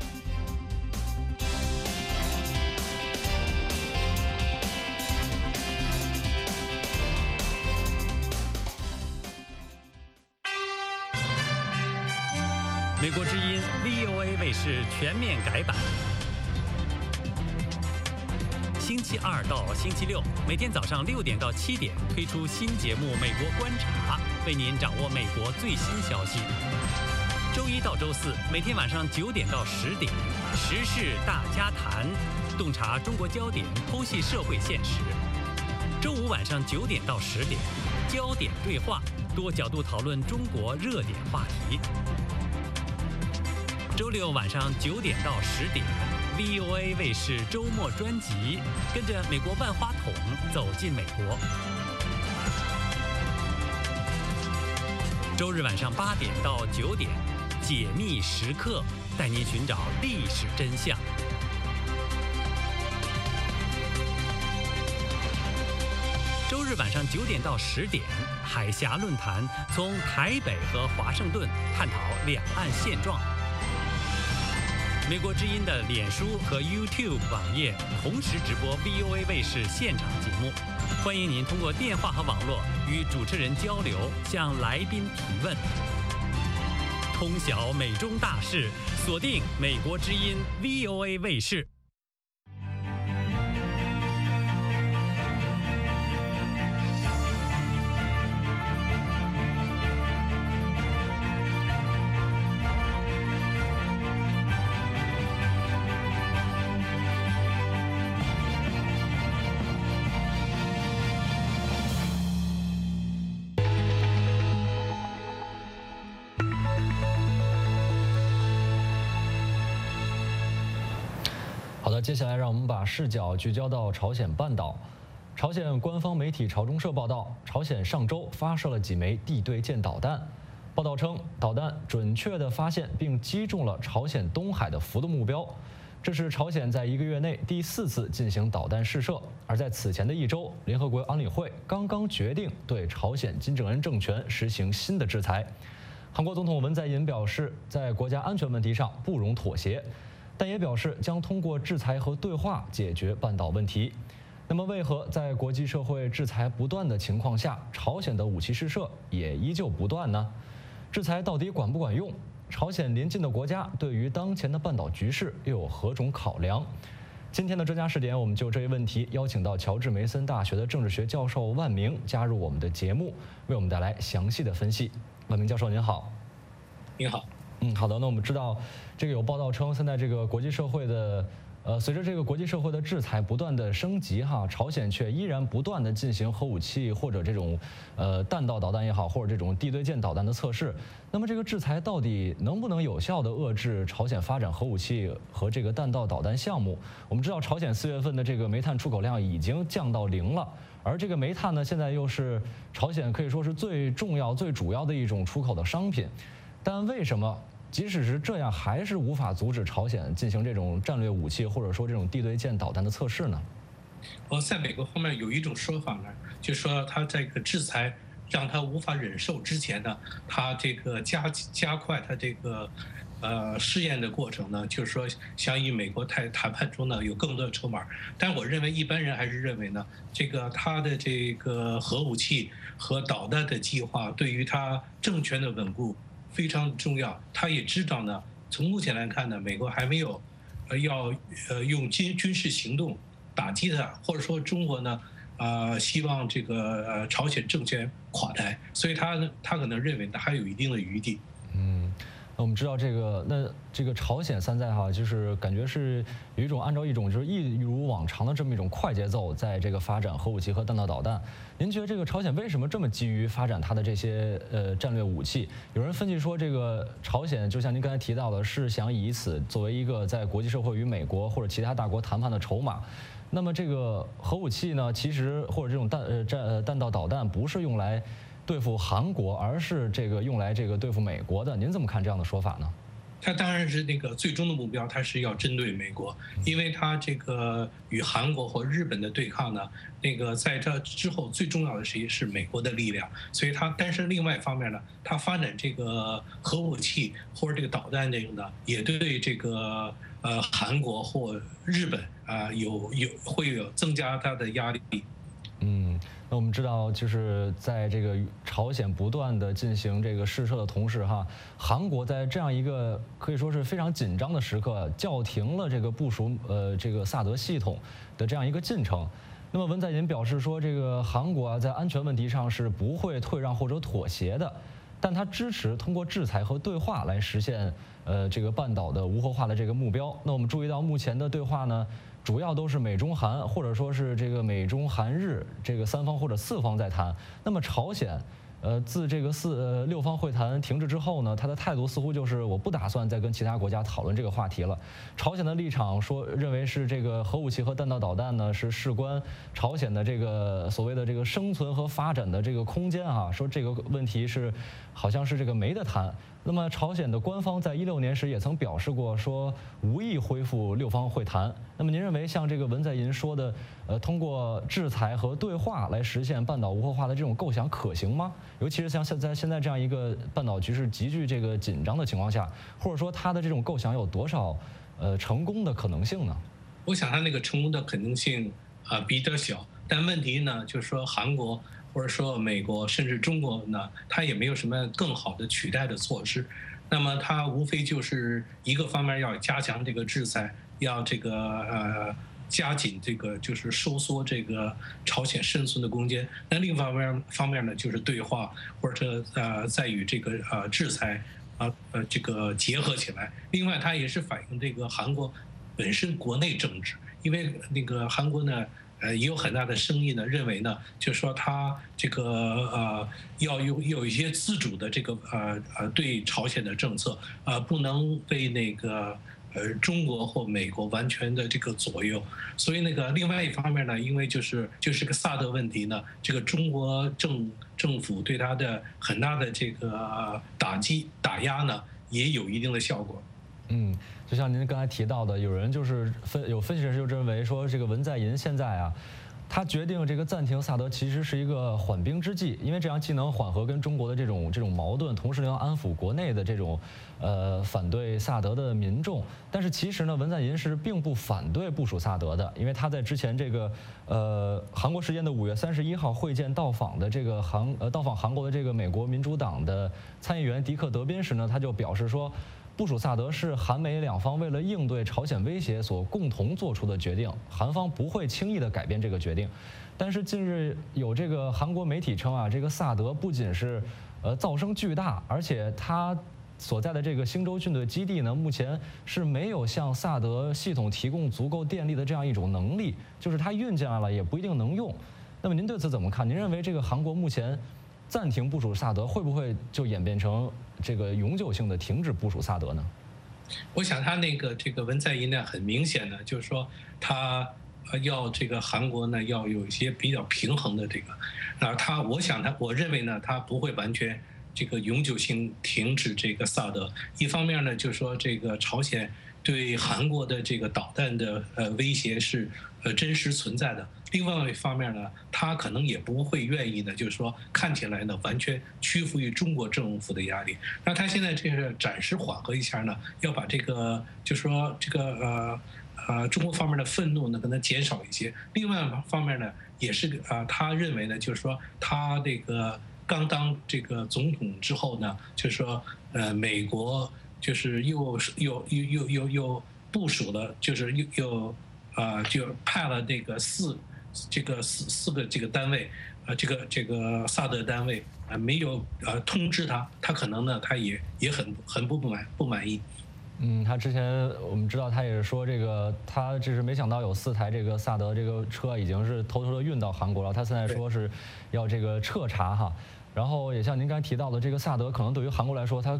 美国之音 V O A 卫视全面改版，星期二到星期六每天早上六点到七点推出新节目《美国观察》，为您掌握美国最新消息。周一到周四每天晚上九点到十点，时事大家谈，洞察中国焦点，剖析社会现实。周五晚上九点到十点，焦点对话，多角度讨论中国热点话题。周六晚上九点到十点 ，V O A 卫视周末专辑，跟着美国万花筒走进美国。周日晚上八点到九点，解密时刻，带您寻找历史真相。周日晚上九点到十点，海峡论坛从台北和华盛顿探讨两岸现状。美国之音的脸书和 YouTube 网页同时直播 V O A 卫视现场节目，欢迎您通过电话和网络与主持人交流，向来宾提问。通晓美中大事，锁定美国之音 V O A 卫视。 好的，接下来让我们把视角聚焦到朝鲜半岛。朝鲜官方媒体朝中社报道，朝鲜上周发射了几枚地对舰导弹。报道称，导弹准确地发现并击中了朝鲜东海的浮动目标。这是朝鲜在一个月内第四次进行导弹试射。而在此前的一周，联合国安理会刚刚决定对朝鲜金正恩政权实行新的制裁。韩国总统文在寅表示，在国家安全问题上不容妥协。但也表示将通过制裁和对话解决半岛问题。那么，为何在国际社会制裁不断的情况下，朝鲜的武器试射也依旧不断呢？制裁到底管不管用？朝鲜邻近的国家对于当前的半岛局势又有何种考量？今天的专家视点，我们就这一问题邀请到乔治梅森大学的政治学教授万明加入我们的节目，为我们带来详细的分析。万明教授您好。 您好。 嗯，好的。那我们知道，这个有报道称，现在这个国际社会的，呃，随着这个国际社会的制裁不断的升级，哈，朝鲜却依然不断的进行核武器或者这种，呃，弹道导弹也好，或者这种地对舰导弹的测试。那么，这个制裁到底能不能有效的遏制朝鲜发展核武器和这个弹道导弹项目？我们知道，朝鲜四月份的这个煤炭出口量已经降到零了，而这个煤炭呢，现在又是朝鲜可以说是最重要、最主要的一种出口的商品。但为什么即使是这样，还是无法阻止朝鲜进行这种战略武器或者说这种地对舰导弹的测试呢？ 呃，在美国方面有一种说法呢，就是说他这个制裁让他无法忍受之前呢，他这个加加快他这个呃试验的过程呢，就是说想与美国谈谈判中呢有更多的筹码。但我认为一般人还是认为呢，这个他的这个核武器和导弹的计划对于他政权的稳固非常重要。他也知道呢，从目前来看呢，美国还没有呃要呃用军军事行动打击他，或者说中国呢啊、呃、希望这个呃朝鲜政权垮台，所以他呢他可能认为呢还有一定的余地。 嗯。那我们知道这个，那这个朝鲜三在哈，就是感觉是有一种按照一种就是一如往常的这么一种快节奏，在这个发展核武器和弹道导弹。您觉得这个朝鲜为什么这么急于发展它的这些呃战略武器？有人分析说，这个朝鲜就像您刚才提到的，是想以此作为一个在国际社会与美国或者其他大国谈判的筹码。 那么这个核武器呢，其实或者这种弹呃战呃弹道导弹不是用来对付韩国，而是这个用来这个对付美国的。您怎么看这样的说法呢？ 它当然是那个最终的目标，它是要针对美国，因为它这个与韩国或日本的对抗呢，那个在这之后最重要的是是美国的力量，所以它但是另外一方面呢，它发展这个核武器或者这个导弹这个呢，也对这个呃韩国或日本啊、呃、有有会有增加它的压力。 嗯。那我们知道，就是在这个朝鲜不断的进行这个试射的同时，哈，韩国在这样一个可以说是非常紧张的时刻，叫停了这个部署呃这个萨德系统的这样一个进程。那么文在寅表示说，这个韩国啊在安全问题上是不会退让或者妥协的，但他支持通过制裁和对话来实现呃这个半岛的无核化的这个目标。那我们注意到目前的对话呢，主要都是美中韩或者说是这个美中韩日这个三方或者四方在谈。那么朝鲜，呃，自这个四呃六方会谈停滞之后呢，他的态度似乎就是我不打算再跟其他国家讨论这个话题了。朝鲜的立场说认为是这个核武器和弹道导弹呢是事关朝鲜的这个所谓的这个生存和发展的这个空间啊，说这个问题是好像是这个没得谈。那么朝鲜的官方在一六年时也曾表示过，说无意恢复六方会谈。那么您认为像这个文在寅说的，呃，通过制裁和对话来实现半岛无核化的这种构想可行吗？尤其是像现在现在这样一个半岛局势急剧这个紧张的情况下，或者说他的这种构想有多少呃成功的可能性呢？ 我想他那个成功的可能性啊、呃、比较小，但问题呢就是说韩国。或者说美国甚至中国呢，它也没有什么更好的取代的措施，那么它无非就是一个方面要加强这个制裁，要这个呃加紧这个就是收缩这个朝鲜生存的空间。那另一方面方面呢，就是对话或者呃再与这个呃制裁啊呃这个结合起来。另外，它也是反映这个韩国本身国内政治，因为那个韩国呢。呃，也有很大的声音呢，认为呢，就是说他这个呃要有有一些自主的这个呃呃对朝鲜的政策，呃不能被那个呃中国或美国完全的这个左右。所以那个另外一方面呢，因为就是就是个萨德问题呢，这个中国政政府对他的很大的这个打击打压呢，也有一定的效果。 嗯，就像您刚才提到的，有人就是分有分析人士就认为说，这个文在寅现在啊，他决定这个暂停萨德其实是一个缓兵之计，因为这样既能缓和跟中国的这种这种矛盾，同时能安抚国内的这种呃反对萨德的民众。但是其实呢，文在寅是并不反对部署萨德的，因为他在之前这个呃韩国时间的五月三十一号会见到访的这个韩呃到访韩国的这个美国民主党的参议员迪克·德宾时呢，他就表示说。部署萨德是韩美两方为了应对朝鲜威胁所共同做出的决定，韩方不会轻易地改变这个决定。但是近日有这个韩国媒体称啊，这个萨德不仅是呃噪声巨大，而且它所在的这个星州军队基地呢，目前是没有向萨德系统提供足够电力的这样一种能力，就是它运进来了也不一定能用。那么您对此怎么看？您认为这个韩国目前暂停部署萨德，会不会就演变成这个永久性的停止部署萨德呢？ 我想他那个这个文在寅呢，很明显的就是说他要这个韩国呢要有一些比较平衡的这个，啊，他我想他我认为呢，他不会完全这个永久性停止这个萨德。一方面呢，就是说这个朝鲜对韩国的这个导弹的呃威胁是呃真实存在的。另外一方面呢，他可能也不会愿意呢，就是说看起来呢完全屈服于中国政府的压力。那他现在这个暂时缓和一下呢，要把这个就是说这个呃呃中国方面的愤怒呢可能减少一些。另外一方面呢，也是啊、呃，他认为呢，就是说他这个刚当这个总统之后呢，就是说呃美国就是又又又又又又部署了，就是又又啊、呃、就派了这个四。这个四四个这个单位，呃，这个这个萨德单位啊、呃，没有呃通知他，他可能呢，他也也很很不满不满意。 嗯，他之前我们知道，他也是说这个，他只是没想到有四台这个萨德这个车已经是偷偷的运到韩国了，他现在说是要这个彻查哈。然后也像您刚才提到的，这个萨德可能对于韩国来说，它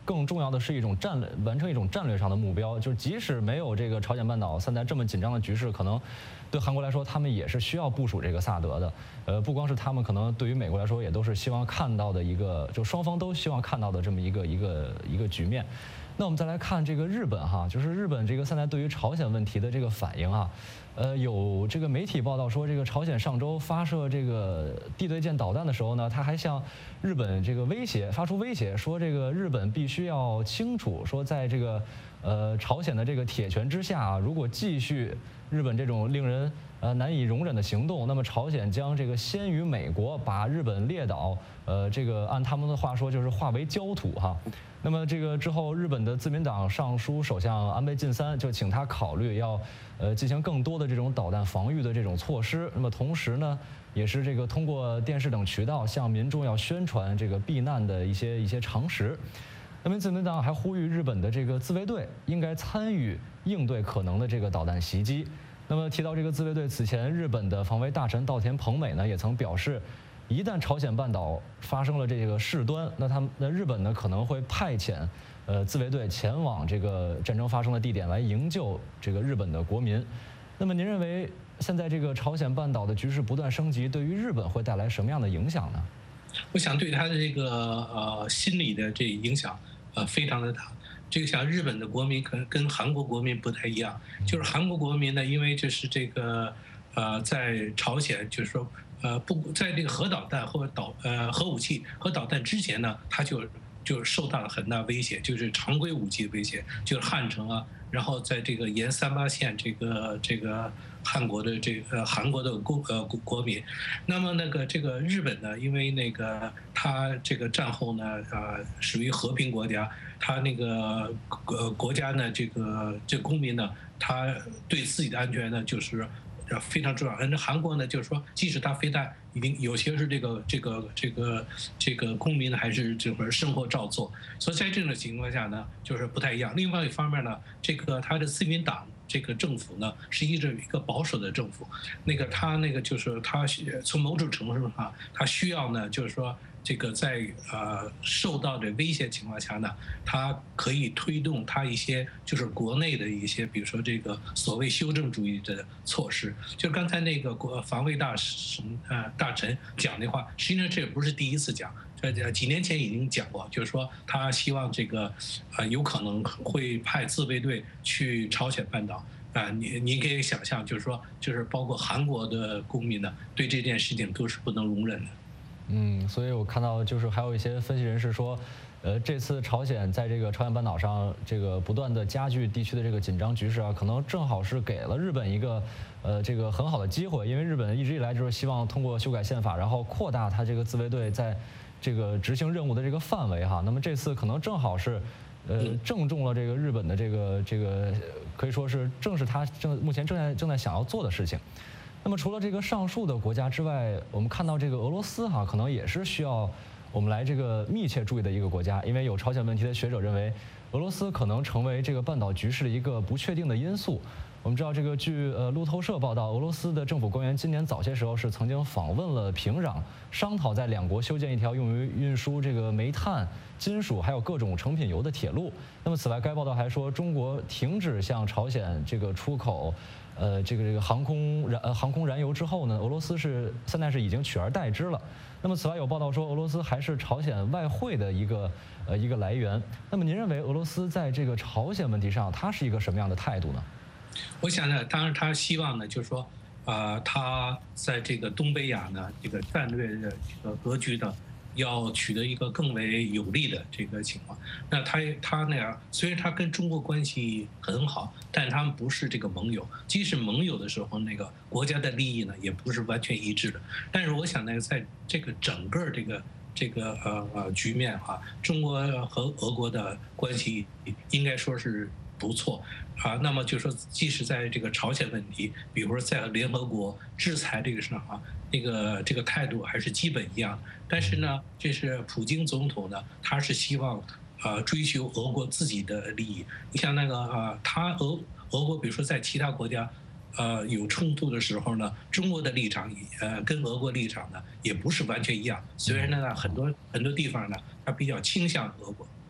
更重要的是一种战略，完成一种战略上的目标。就是即使没有这个朝鲜半岛现在这么紧张的局势，可能对韩国来说，他们也是需要部署这个萨德的。呃，不光是他们，可能对于美国来说，也都是希望看到的一个，就双方都希望看到的这么一个一个一个局面。那我们再来看这个日本哈，就是日本这个现在对于朝鲜问题的这个反应啊。呃，有这个媒体报道说，这个朝鲜上周发射这个地对舰导弹的时候呢，他还向日本这个威胁，发出威胁，说这个日本必须要清楚，说在这个呃朝鲜的这个铁拳之下啊，如果继续日本这种令人呃难以容忍的行动，那么朝鲜将这个先于美国把日本列岛，呃，这个按他们的话说就是化为焦土哈。那么这个之后，日本的自民党上书首相安倍晋三，就请他考虑要，呃，进行更多的这种导弹防御的这种措施。那么同时呢，也是这个通过电视等渠道向民众要宣传这个避难的一些一些常识。那么自民党还呼吁日本的这个自卫队应该参与应对可能的这个导弹袭击。那么提到这个自卫队，此前日本的防卫大臣稻田朋美呢也曾表示，一旦朝鲜半岛发生了这个事端，那他们那日本呢可能会派遣呃自卫队前往这个战争发生的地点来营救这个日本的国民。那么您认为现在这个朝鲜半岛的局势不断升级，对于日本会带来什么样的影响呢？ 我想对他的这个呃心理的这影响呃非常的大。这个像日本的国民可能跟韩国国民不太一样，就是韩国国民呢，因为就是这个呃在朝鲜就是说。呃，不在这个核导弹或导呃核武器和导弹之前呢，它就就受到了很大威胁，就是常规武器的威胁，就是汉城啊，然后在这个沿三八线这个这个韩国的这个、呃、韩国的国呃国民，那么那个这个日本呢，因为那个它这个战后呢呃属于和平国家，它那个呃国家呢这个这公民呢，他对自己的安全呢就是。非常重要。那韩国呢，就是说，即使它飞弹已经有些是这个这个这个这个公民呢，还是这会生活照做。所以在这种情况下呢，就是不太一样。另外一方面呢，这个他的自民党这个政府呢，是一直一个保守的政府。那个他那个就是他从某种程度上，他需要呢，就是说。这个在呃受到的威胁情况下呢，它可以推动它一些就是国内的一些，比如说这个所谓修正主义的措施。就刚才那个国防卫大臣呃大臣讲的话，实际上这也不是第一次讲，呃几年前已经讲过，就是说他希望这个呃有可能会派自卫队去朝鲜半岛。啊，你你可以想象，就是说，就是包括韩国的公民呢，对这件事情都是不能容忍的。 嗯，所以我看到就是还有一些分析人士说，呃，这次朝鲜在这个朝鲜半岛上这个不断的加剧地区的这个紧张局势啊，可能正好是给了日本一个呃这个很好的机会，因为日本一直以来就是希望通过修改宪法，然后扩大它这个自卫队在这个执行任务的这个范围哈。那么这次可能正好是。呃，正中了这个日本的这个这个，可以说是正是他正目前正在正在想要做的事情。那么除了这个上述的国家之外，我们看到这个俄罗斯哈，可能也是需要我们来这个密切注意的一个国家，因为有朝鲜问题的学者认为，俄罗斯可能成为这个半岛局势的一个不确定的因素。我们知道，这个据呃路透社报道，俄罗斯的政府官员今年早些时候是曾经访问了平壤，商讨在两国修建一条用于运输这个煤炭、金属还有各种成品油的铁路。那么，此外，该报道还说，中国停止向朝鲜这个出口，呃，这个这个航空燃呃航空燃油之后呢，俄罗斯是现在是已经取而代之了。那么，此外有报道说，俄罗斯还是朝鲜外汇的一个呃一个来源。那么，您认为俄罗斯在这个朝鲜问题上，它是一个什么样的态度呢？ 我想呢，当然他希望呢，就是说，呃，他在这个东北亚呢，这个战略的这个格局呢，要取得一个更为有利的这个情况。那他他那样，虽然他跟中国关系很好，但他们不是这个盟友。即使盟友的时候，那个国家的利益呢，也不是完全一致的。但是我想呢，在这个整个这个这个呃呃局面啊，中国和俄国的关系应该说是不错。啊，那么就说，即使在这个朝鲜问题，比如说在联合国制裁这个上啊，那个这个态度还是基本一样的。但是呢，这是普京总统呢，他是希望呃追求俄国自己的利益。你像那个啊，他俄俄国，比如说在其他国家呃有冲突的时候呢，中国的立场呃跟俄国立场呢也不是完全一样。虽然呢很多很多地方呢，他比较倾向俄国。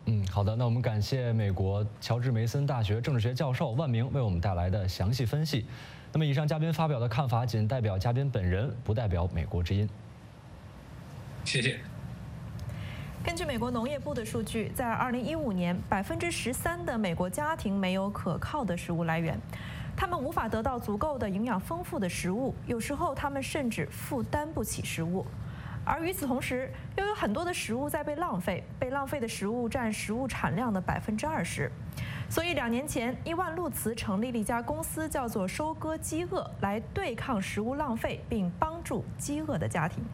嗯，好的，那我们感谢美国乔治梅森大学政治学教授万明为我们带来的详细分析。那么，以上嘉宾发表的看法仅代表嘉宾本人，不代表美国之音。 谢谢。 根据美国农业部的数据，在二零一五年，百分之十三的美国家庭没有可靠的食物来源，他们无法得到足够的营养丰富的食物，有时候他们甚至负担不起食物。而与此同时，又有很多的食物在被浪费，被浪费的食物占食物产量的百分之二十。所以两年前，伊万路茨成立了一家公司，叫做“收割饥饿”，来对抗食物浪费，并帮助饥饿的家庭。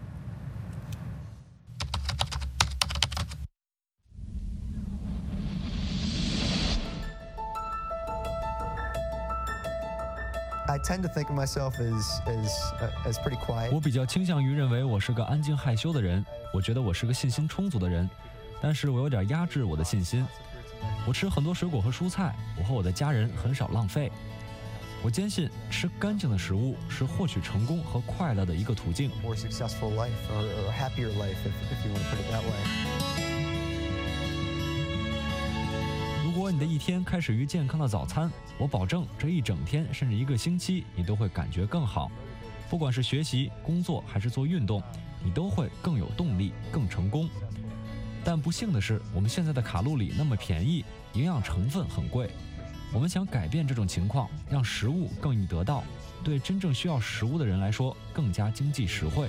I tend to think of myself as as as pretty quiet. 我比较倾向于认为我是个安静害羞的人，我觉得我是个信心充足的人，但是我有点压制我的信心。我吃很多水果和蔬菜，我和我的家人很少浪费。我坚信吃干净的食物是获取成功和快乐的一个途径。 More successful life or, or a happier life, if if you want to put it that way. 如果你的一天开始于健康的早餐，我保证这一整天甚至一个星期你都会感觉更好。不管是学习、工作还是做运动，你都会更有动力、更成功。但不幸的是，我们现在的卡路里那么便宜，营养成分很贵。我们想改变这种情况，让食物更易得到，对真正需要食物的人来说更加经济实惠。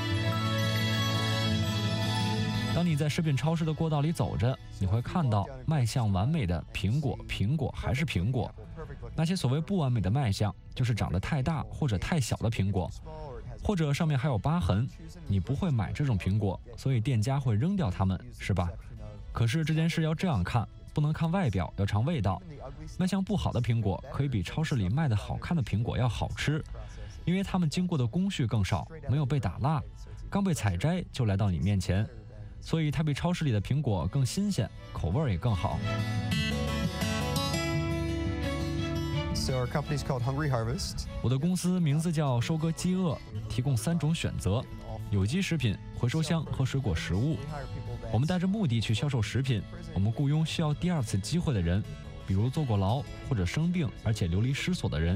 当你在食品超市的过道里走着，你会看到卖相完美的苹果，苹果还是苹果。那些所谓不完美的卖相，就是长得太大或者太小的苹果，或者上面还有疤痕。你不会买这种苹果，所以店家会扔掉它们，是吧？可是这件事要这样看，不能看外表，要尝味道。卖相不好的苹果可以比超市里卖的好看的苹果要好吃，因为它们经过的工序更少，没有被打蜡，刚被采摘就来到你面前。所以它比超市里的苹果更新鲜，口味也更好。 So our company is called Hungry Harvest. 我的公司名字叫收割饥饿，提供三种选择：有机食品、回收箱和水果食物。我们带着目的去销售食品，我们雇佣需要第二次机会的人，比如坐过牢或者生病而且流离失所的人。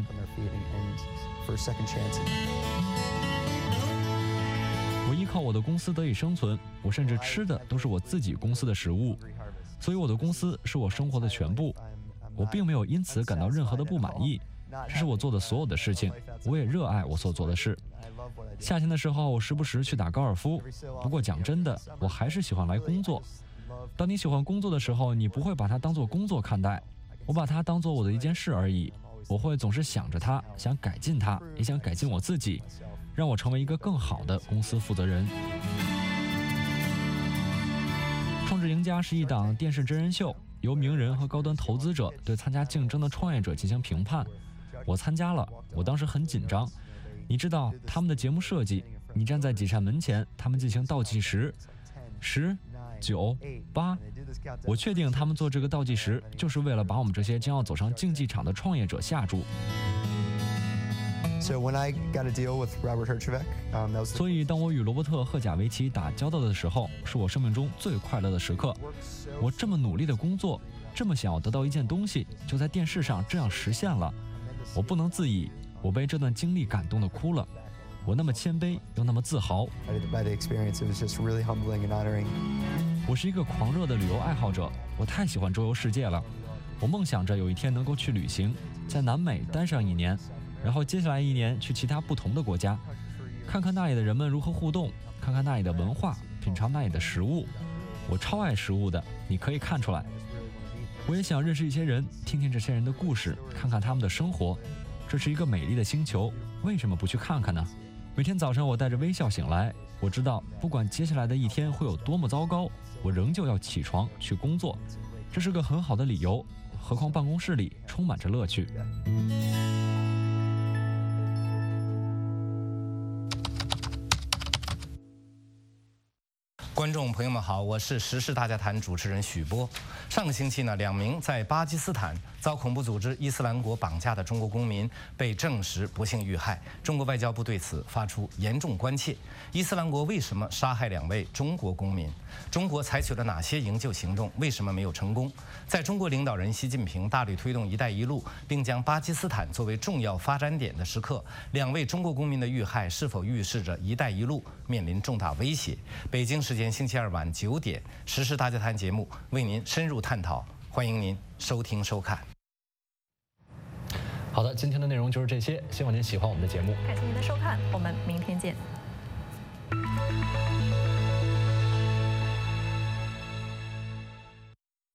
我依靠我的公司得以生存，我甚至吃的都是我自己公司的食物，所以我的公司是我生活的全部。我并没有因此感到任何的不满意，这是我做的所有的事情，我也热爱我所做的事。夏天的时候，我时不时去打高尔夫，不过讲真的，我还是喜欢来工作。当你喜欢工作的时候，你不会把它当作工作看待，我把它当作我的一件事而已。我会总是想着它，想改进它，也想改进我自己，让我成为一个更好的公司负责人。创智赢家是一档电视真人秀，由名人和高端投资者对参加竞争的创业者进行评判。我参加了，我当时很紧张。你知道他们的节目设计，你站在几扇门前，他们进行倒计时，十、九、八。我确定他们做这个倒计时，就是为了把我们这些将要走上竞技场的创业者吓住。 So when I got a deal with Robert Herjavec, um, that was. 所以，当我与罗伯特·赫贾维奇打交道的时候，是我生命中最快乐的时刻。我这么努力的工作，这么想要得到一件东西，就在电视上这样实现了。我不能自已，我被这段经历感动得哭了。我那么谦卑，又那么自豪。 By the experience, it was just really humbling and honoring. 我是一个狂热的旅游爱好者，我太喜欢周游世界了。我梦想着有一天能够去旅行，在南美待上一年。然后接下来一年去其他不同的国家，看看那里的人们如何互动，看看那里的文化，品尝那里的食物。我超爱食物的，你可以看出来。我也想认识一些人，听听这些人的故事，看看他们的生活。这是一个美丽的星球，为什么不去看看呢？每天早上我带着微笑醒来，我知道不管接下来的一天会有多么糟糕，我仍旧要起床去工作。这是个很好的理由，何况办公室里充满着乐趣。 观众朋友们好，我是时事大家谈主持人许波。上个星期呢，两名在巴基斯坦遭恐怖组织伊斯兰国绑架的中国公民被证实不幸遇害。中国外交部对此发出严重关切。伊斯兰国为什么杀害两位中国公民？中国采取了哪些营救行动？为什么没有成功？在中国领导人习近平大力推动“一带一路”，并将巴基斯坦作为重要发展点的时刻，两位中国公民的遇害是否预示着“一带一路”面临重大威胁？北京时间星期二晚九点，时事大家谈节目为您深入探讨，欢迎您收听收看。 好的，今天的内容就是这些，希望您喜欢我们的节目。 感谢您的收看，我们明天见。